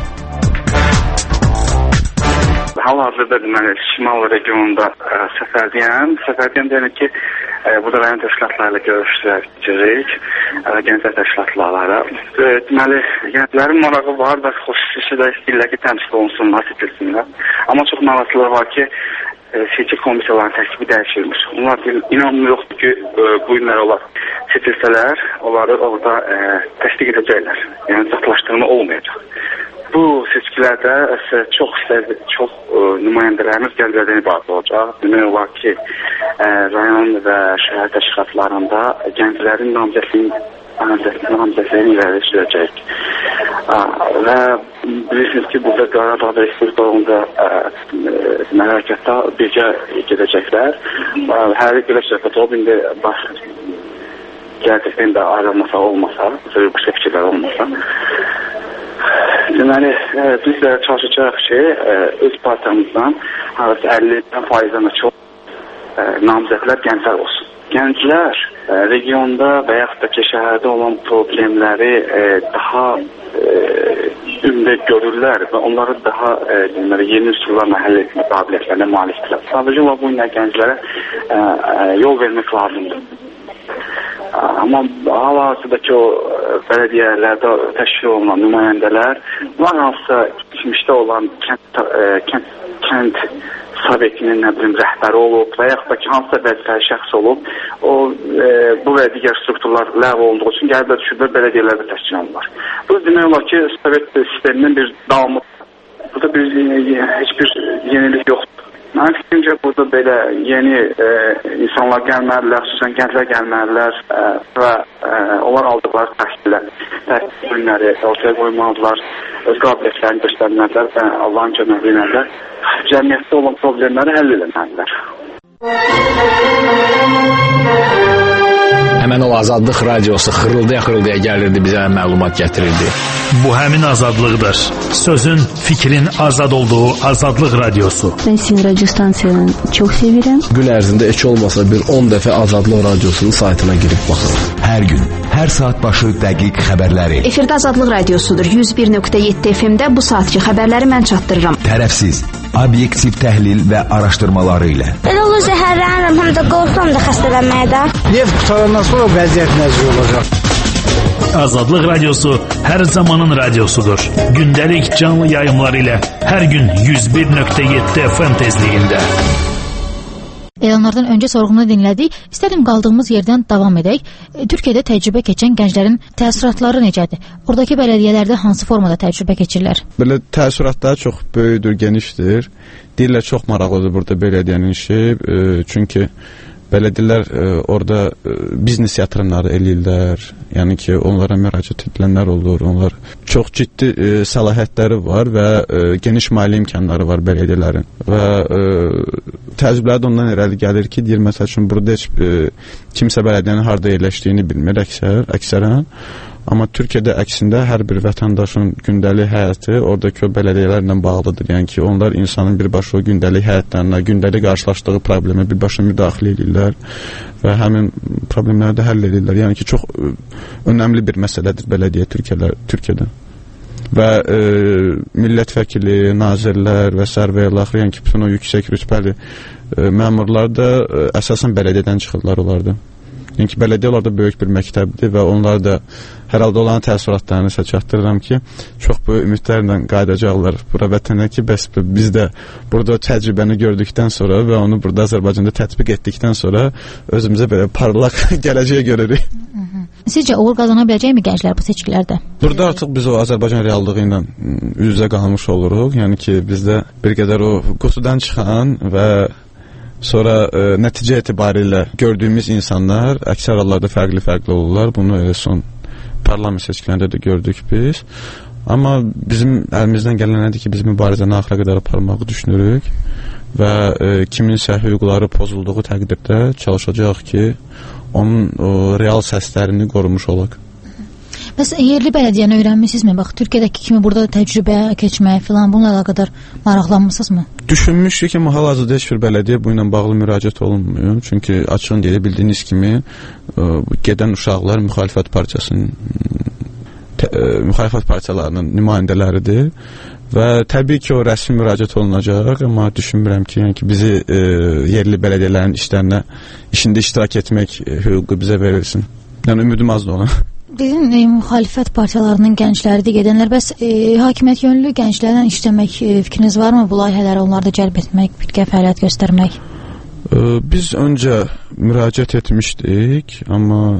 Hal-hazırda deməli Şimal regionunda ə, səfərdəyəm. Səfərdəyəm deyək ki, ə, burada rayon təşkilatlarıyla görüşəcəyik, gənclər təşkilatları. Deməli, gənclərin marağı var və xüsusi də istəyirlər ki, təmsil olunsunlar, seçilsinlər. Amma çox narazılığı var ki, seçki komissiyalarının tərkibi dəyişilmiş. Onlar inanmı yoxdur ki, bu günlər olar seçilsələr, onları orada ə, təsdiq edəcəklər. Yəni, çatlaşdırma olmayacaq. Bu seçkilərdə çox çox ə, nümayəndələrimiz gənclərdən ibarət olacaq. Demək olar ki, ə, rayon və şəhər təşkilatlarında gənclərin namizədliyin namizədlərini irəli sürəcək. Və bilirsiniz ki, burada Qaradağ və İstiqbalında hərəkətdə birgə gedəcəklər. Hər bir belə söhbət olub, indi gələcəkdən də ayrılmasa olmasa, bu fikirlər olmasa. Deməli, biz də çalışacaq ki, öz partiyamızdan əlli faizdən çox namizədlər gənclər olsun. Gənclər regionda və yaxud da ki, şəhərdə olan problemləri e, daha e, ümdə görürlər və onları daha e, deməli, yeni üsullarla həll etmə qabiliyyətlərinə malikdirlər. Sadəcə olaraq bu günlər gənclərə e, e, yol vermək lazımdır. Amma hal-hazırdakı o bələdiyyələrdə təşkil olunan nümayəndələr var hansısa keçmişdə olan kənd, e, kənd, kənd Sovetinin nə bilim rəhbəri olub və yaxud da ki, hansısa vəzifəli şəxs olub, o e, bu və digər strukturlar ləğv olunduğu üçün gəlib düşüblər belədiyyələrdə təşkil olunurlar. Bu demək olar ki, Sovet sisteminin bir davamı. Burada bir heç bir yenilik yoxdur. Mən fikrimcə burada belə yeni e, insanlar gəlməlidirlər, xüsusən gənclər gəlməlidirlər e, və e, onlar aldıqları təhsillər, təhsil bölümləri ortaya qoymalıdırlar, öz qabiliyyətlərini göstərməlidirlər və Allahın köməkliyi ilə də cəmiyyətdə olan problemləri həll edilməlidirlər. Həmən o Azadlıq radiosu xırıldaya-xırıldaya gəlirdi, bizə məlumat gətirirdi. Bu həmin azadlıqdır. Sözün, fikrin azad olduğu Azadlıq radiosu. Mən sizin radio stansiyanı çox sevirəm. Gün ərzində heç olmasa bir on dəfə Azadlıq radiosunun saytına girib baxırım. Hər gün, hər saat başı dəqiq xəbərləri. Efirdə Azadlıq radiosudur. yüz bir nöqtə yeddi F M-də bu saatki xəbərləri mən çatdırıram. Tərəfsiz, obyektiv təhlil və araşdırmaları ilə. Elə olur zəhərlənirəm, həm də qorxuram da xəstələnməyə də. Neft qutarandan sonra vəziyyət nəzir olacaq. Azadlıq radiosu hər zamanın radiosudur. Gündəlik canlı yayımlar ilə hər gün yüz bir nöqtə yeddi F M tezliyində. Elanlardan öncə sorğunu dinlədik. İstədim qaldığımız yerdən davam edək. E, Türkiyədə təcrübə keçən gənclərin təəssüratları necədir? Oradakı bələdiyyələrdə hansı formada təcrübə keçirlər? Belə təəssüratlar çox böyükdür, genişdir. Deyirlər çox maraqlıdır burada bələdiyyənin işi. E, çünki Belediyələr e, orada e, biznes yatırımları eləyirlər. Yəni ki, onlara müraciət edilənlər olur. Onlar çox ciddi e, səlahiyyətləri var və e, geniş maliyyə imkanları var belediyələrin. Və e, təcrübələr də ondan irəli gəlir ki, deyir məsəl üçün burada heç e, kimsə bələdiyyənin harda yerləşdiyini bilmir əksər, əksərən. Amma Türkiyədə əksində hər bir vətəndaşın gündəlik həyatı oradakı bələdiyyələrlə bağlıdır. Yəni ki, onlar insanın birbaşa o gündəlik həyatlarına, gündəlik qarşılaşdığı problemə birbaşa müdaxilə edirlər və həmin problemləri də həll edirlər. Yəni ki, çox ə, önəmli bir məsələdir bələdiyyə Türkiyələr, Türkiyədə. Və e, millət vəkili, nazirlər və sərvəyələr, yəni ki, bütün o yüksək rütbəli e, məmurlar da e, əsasən bələdiyyədən çıxırlar onlarda. Yəni ki, bələdiyyə onlarda böyük bir məktəbdir və onlar da hər halda olan təəssüratlarını isə çatdırıram ki, çox böyük ümidlərlə qayıdacaqlar bura vətənə ki, bəs biz də burada təcrübəni gördükdən sonra və onu burada Azərbaycanda tətbiq etdikdən sonra özümüzə belə parlaq gələcəyə görürük. Sizcə uğur qazana biləcəkmi gənclər bu seçkilərdə? Burada artıq biz o Azərbaycan reallığı ilə üz-üzə qalmış oluruq. Yəni ki, bizdə bir qədər o qutudan çıxan və sonra e, nəticə etibarilə gördüyümüz insanlar əksər hallarda fərqli-fərqli olurlar. Bunu e, son parlament seçkilərində də gördük biz. Amma bizim əlimizdən gələn nədir ki, biz mübarizəni axıra qədər aparmağı düşünürük və e, kiminsə hüquqları pozulduğu təqdirdə çalışacaq ki, onun o, real səslərini qorumuş olaq. Bəs yerli bələdiyyəni öyrənmisinizmi? Bax, Türkiyədəki kimi burada təcrübə keçmək filan bununla əlaqədar maraqlanmısınızmı? Düşünmüşdük ki, hal-hazırda heç bir bələdiyyə bu ilə bağlı müraciət olunmuyor. Çünki açığın deyə bildiyiniz kimi ə, gedən uşaqlar müxalifət partiyasının tə, ə, müxalifət partiyalarının nümayəndələridir və təbii ki, o rəsmi müraciət olunacaq, amma düşünmürəm ki, yəni ki bizi ə, yerli bələdiyyələrin işlərinə işində iştirak etmək ə, hüququ bizə verilsin. Yəni ümidim azdır ona. Dedin, e, müxalifət partiyalarının gəncləridir gedənlər, bəs e, hakimiyyət yönlü gənclərlə işləmək e, fikriniz varmı? Bu layihələri onları da cəlb etmək, birgə fəaliyyət göstərmək? E, biz öncə müraciət etmişdik, amma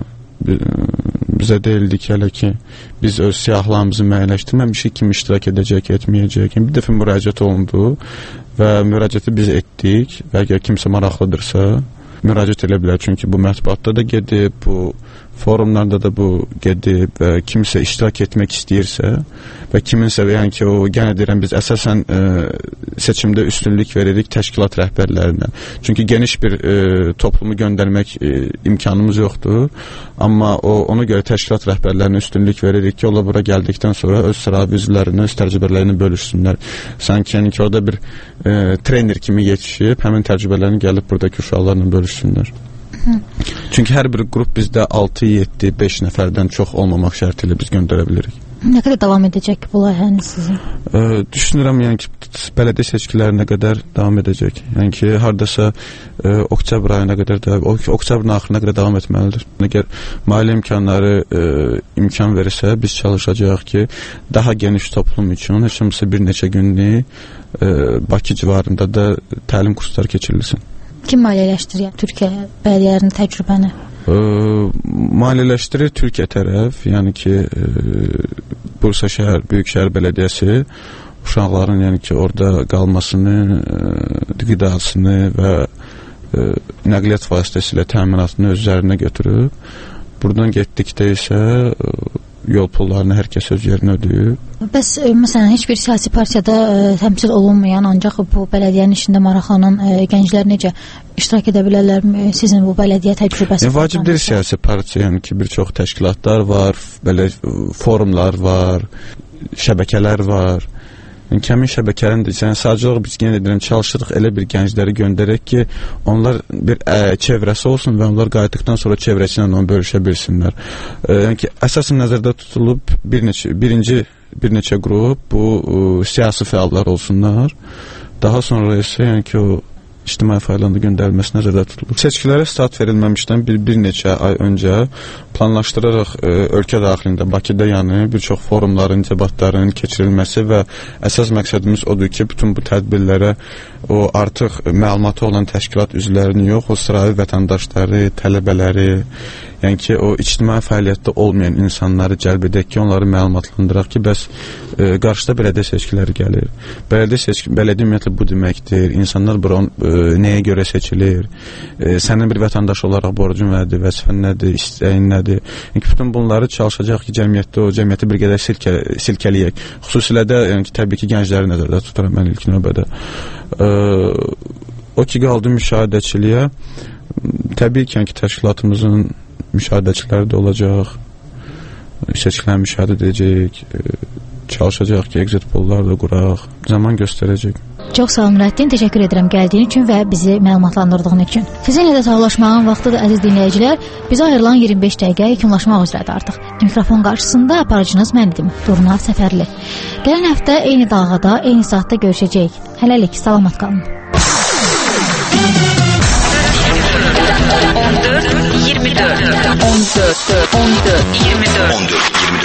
bizə deyildik hələ ki, biz öz siyahlarımızı müəyyənləşdirməmişik, kim iştirak edəcək, etməyəcək. Bir dəfə müraciət olundu və müraciəti biz etdik və əgər kimsə maraqlıdırsa, müraciət edə bilər. Çünki bu mətbuatda da gedib, bu forumlarda da bu gedib və kimsə iştirak etmək istəyirsə və kiminsə, yəni ki, o yenə deyirəm, biz əsasən e, seçimdə üstünlük veririk təşkilat rəhbərlərinə. Çünki geniş bir e, toplumu göndərmək e, imkanımız yoxdur. Amma o, ona görə təşkilat rəhbərlərinə üstünlük veririk ki, onlar bura gəldikdən sonra öz sıravi üzvlərini, öz təcrübələrini bölüşsünlər. Sanki yəni ki, orada bir e, trener kimi yetişib, həmin təcrübələrini gəlib buradakı uşaqlarla bölüşsünlər. Hı. Çünki hər bir qrup bizdə altı, yeddi, beş nəfərdən çox olmamaq şərti ilə biz göndərə bilirik. Nə qədər davam edəcək bu layihəniz sizin? E, düşünürəm, yəni ki, bələdiyyə seçkilərinə qədər davam edəcək. Yəni ki, hardasa e, oktyabr ayına qədər də, oktyabrın axırına qədər davam etməlidir. Əgər maliyyə imkanları e, imkan verirsə, biz çalışacağıq ki, daha geniş toplum üçün heç olmasa bir neçə günlük e, Bakı civarında da təlim kursları keçirilsin. Kim maliyyələşdirir Türkiyə bələdiyyələrinin təcrübəni? E, maliyyələşdirir Türkiyə tərəf, yəni ki, e, Bursa şəhər, Böyükşəhər Bələdiyyəsi uşaqların, yəni ki, orada qalmasını, e, qidasını və e, nəqliyyat vasitəsilə təminatını öz üzərinə götürüb. Buradan getdikdə isə e, yol pullarını hər kəs öz yerinə ödəyib. Bəs e, məsələn, heç bir siyasi partiyada e, təmsil olunmayan, ancaq bu bələdiyyənin işində maraqlanan e, gənclər necə iştirak edə bilərlərmi sizin bu bələdiyyə təcrübəsi? E, vacibdir siyasi partiya, yəni ki, bir çox təşkilatlar var, belə forumlar var, şəbəkələr var. Yəni, kəmin şəbəkələrindir. Yəni, sadəcə biz yenə edirəm, çalışırıq elə bir gəncləri göndərək ki, onlar bir ə, çevrəsi olsun və onlar qayıtdıqdan sonra çevrəsi ilə onu bölüşə bilsinlər. E, yəni ki, əsasən nəzərdə tutulub bir neçə, birinci bir neçə qrup bu ə, siyasi fəallar olsunlar. Daha sonra isə yəni ki, o ictimai fəaliyyətlərə göndərilməsi nəzərdə tutulur. Seçkilərə start verilməmişdən bir, bir neçə ay öncə planlaşdıraraq e, ölkə daxilində Bakıda yəni bir çox forumların, debatların keçirilməsi və əsas məqsədimiz odur ki, bütün bu tədbirlərə o artıq məlumatı olan təşkilat üzvlərini yox, o sıravi vətəndaşları, tələbələri, yəni ki, o ictimai fəaliyyətdə olmayan insanları cəlb edək ki, onları məlumatlandıraq ki, bəs e, qarşıda belediyə seçkiləri gəlir. Belediyə seçki, belediyə ümumiyyətlə bu deməkdir. İnsanlar bura e, nəyə görə seçilir? E, sənin bir vətəndaş olaraq borcun nədir, vəzifən nədir, istəyin nədir? Yəni ki, bütün bunları çalışacaq ki, cəmiyyətdə o cəmiyyəti bir qədər silkə, silkələyək. Xüsusilə də, yəni ki, təbii ki, gəncləri nəzərdə tutaram mən ilk növbədə. E, o ki, qaldı müşahidəçiliyə, təbii ki, yəni ki, təşkilatımızın müşahidəçiləri də olacaq, seçkiləri müşahidə edəcək, çalışacaq ki, exit pollar da quraq, zaman göstərəcək. Çox sağ olun Nurəddin, təşəkkür edirəm gəldiyin üçün və bizi məlumatlandırdığın üçün. Sizinlə də sağlaşmağın vaxtıdır əziz dinləyicilər. Bizə ayrılan iyirmi beş dəqiqə yekunlaşmaq üzrədir artıq. Mikrofon qarşısında aparıcınız mən idim, Durna Səfərli. Gələn həftə eyni dalğada, eyni saatda görüşəcəyik. Hələlik, salamat qalın. on dörd iyirmi dörd on dörd on dörd iyirmi dörd on dörd iyirmi dörd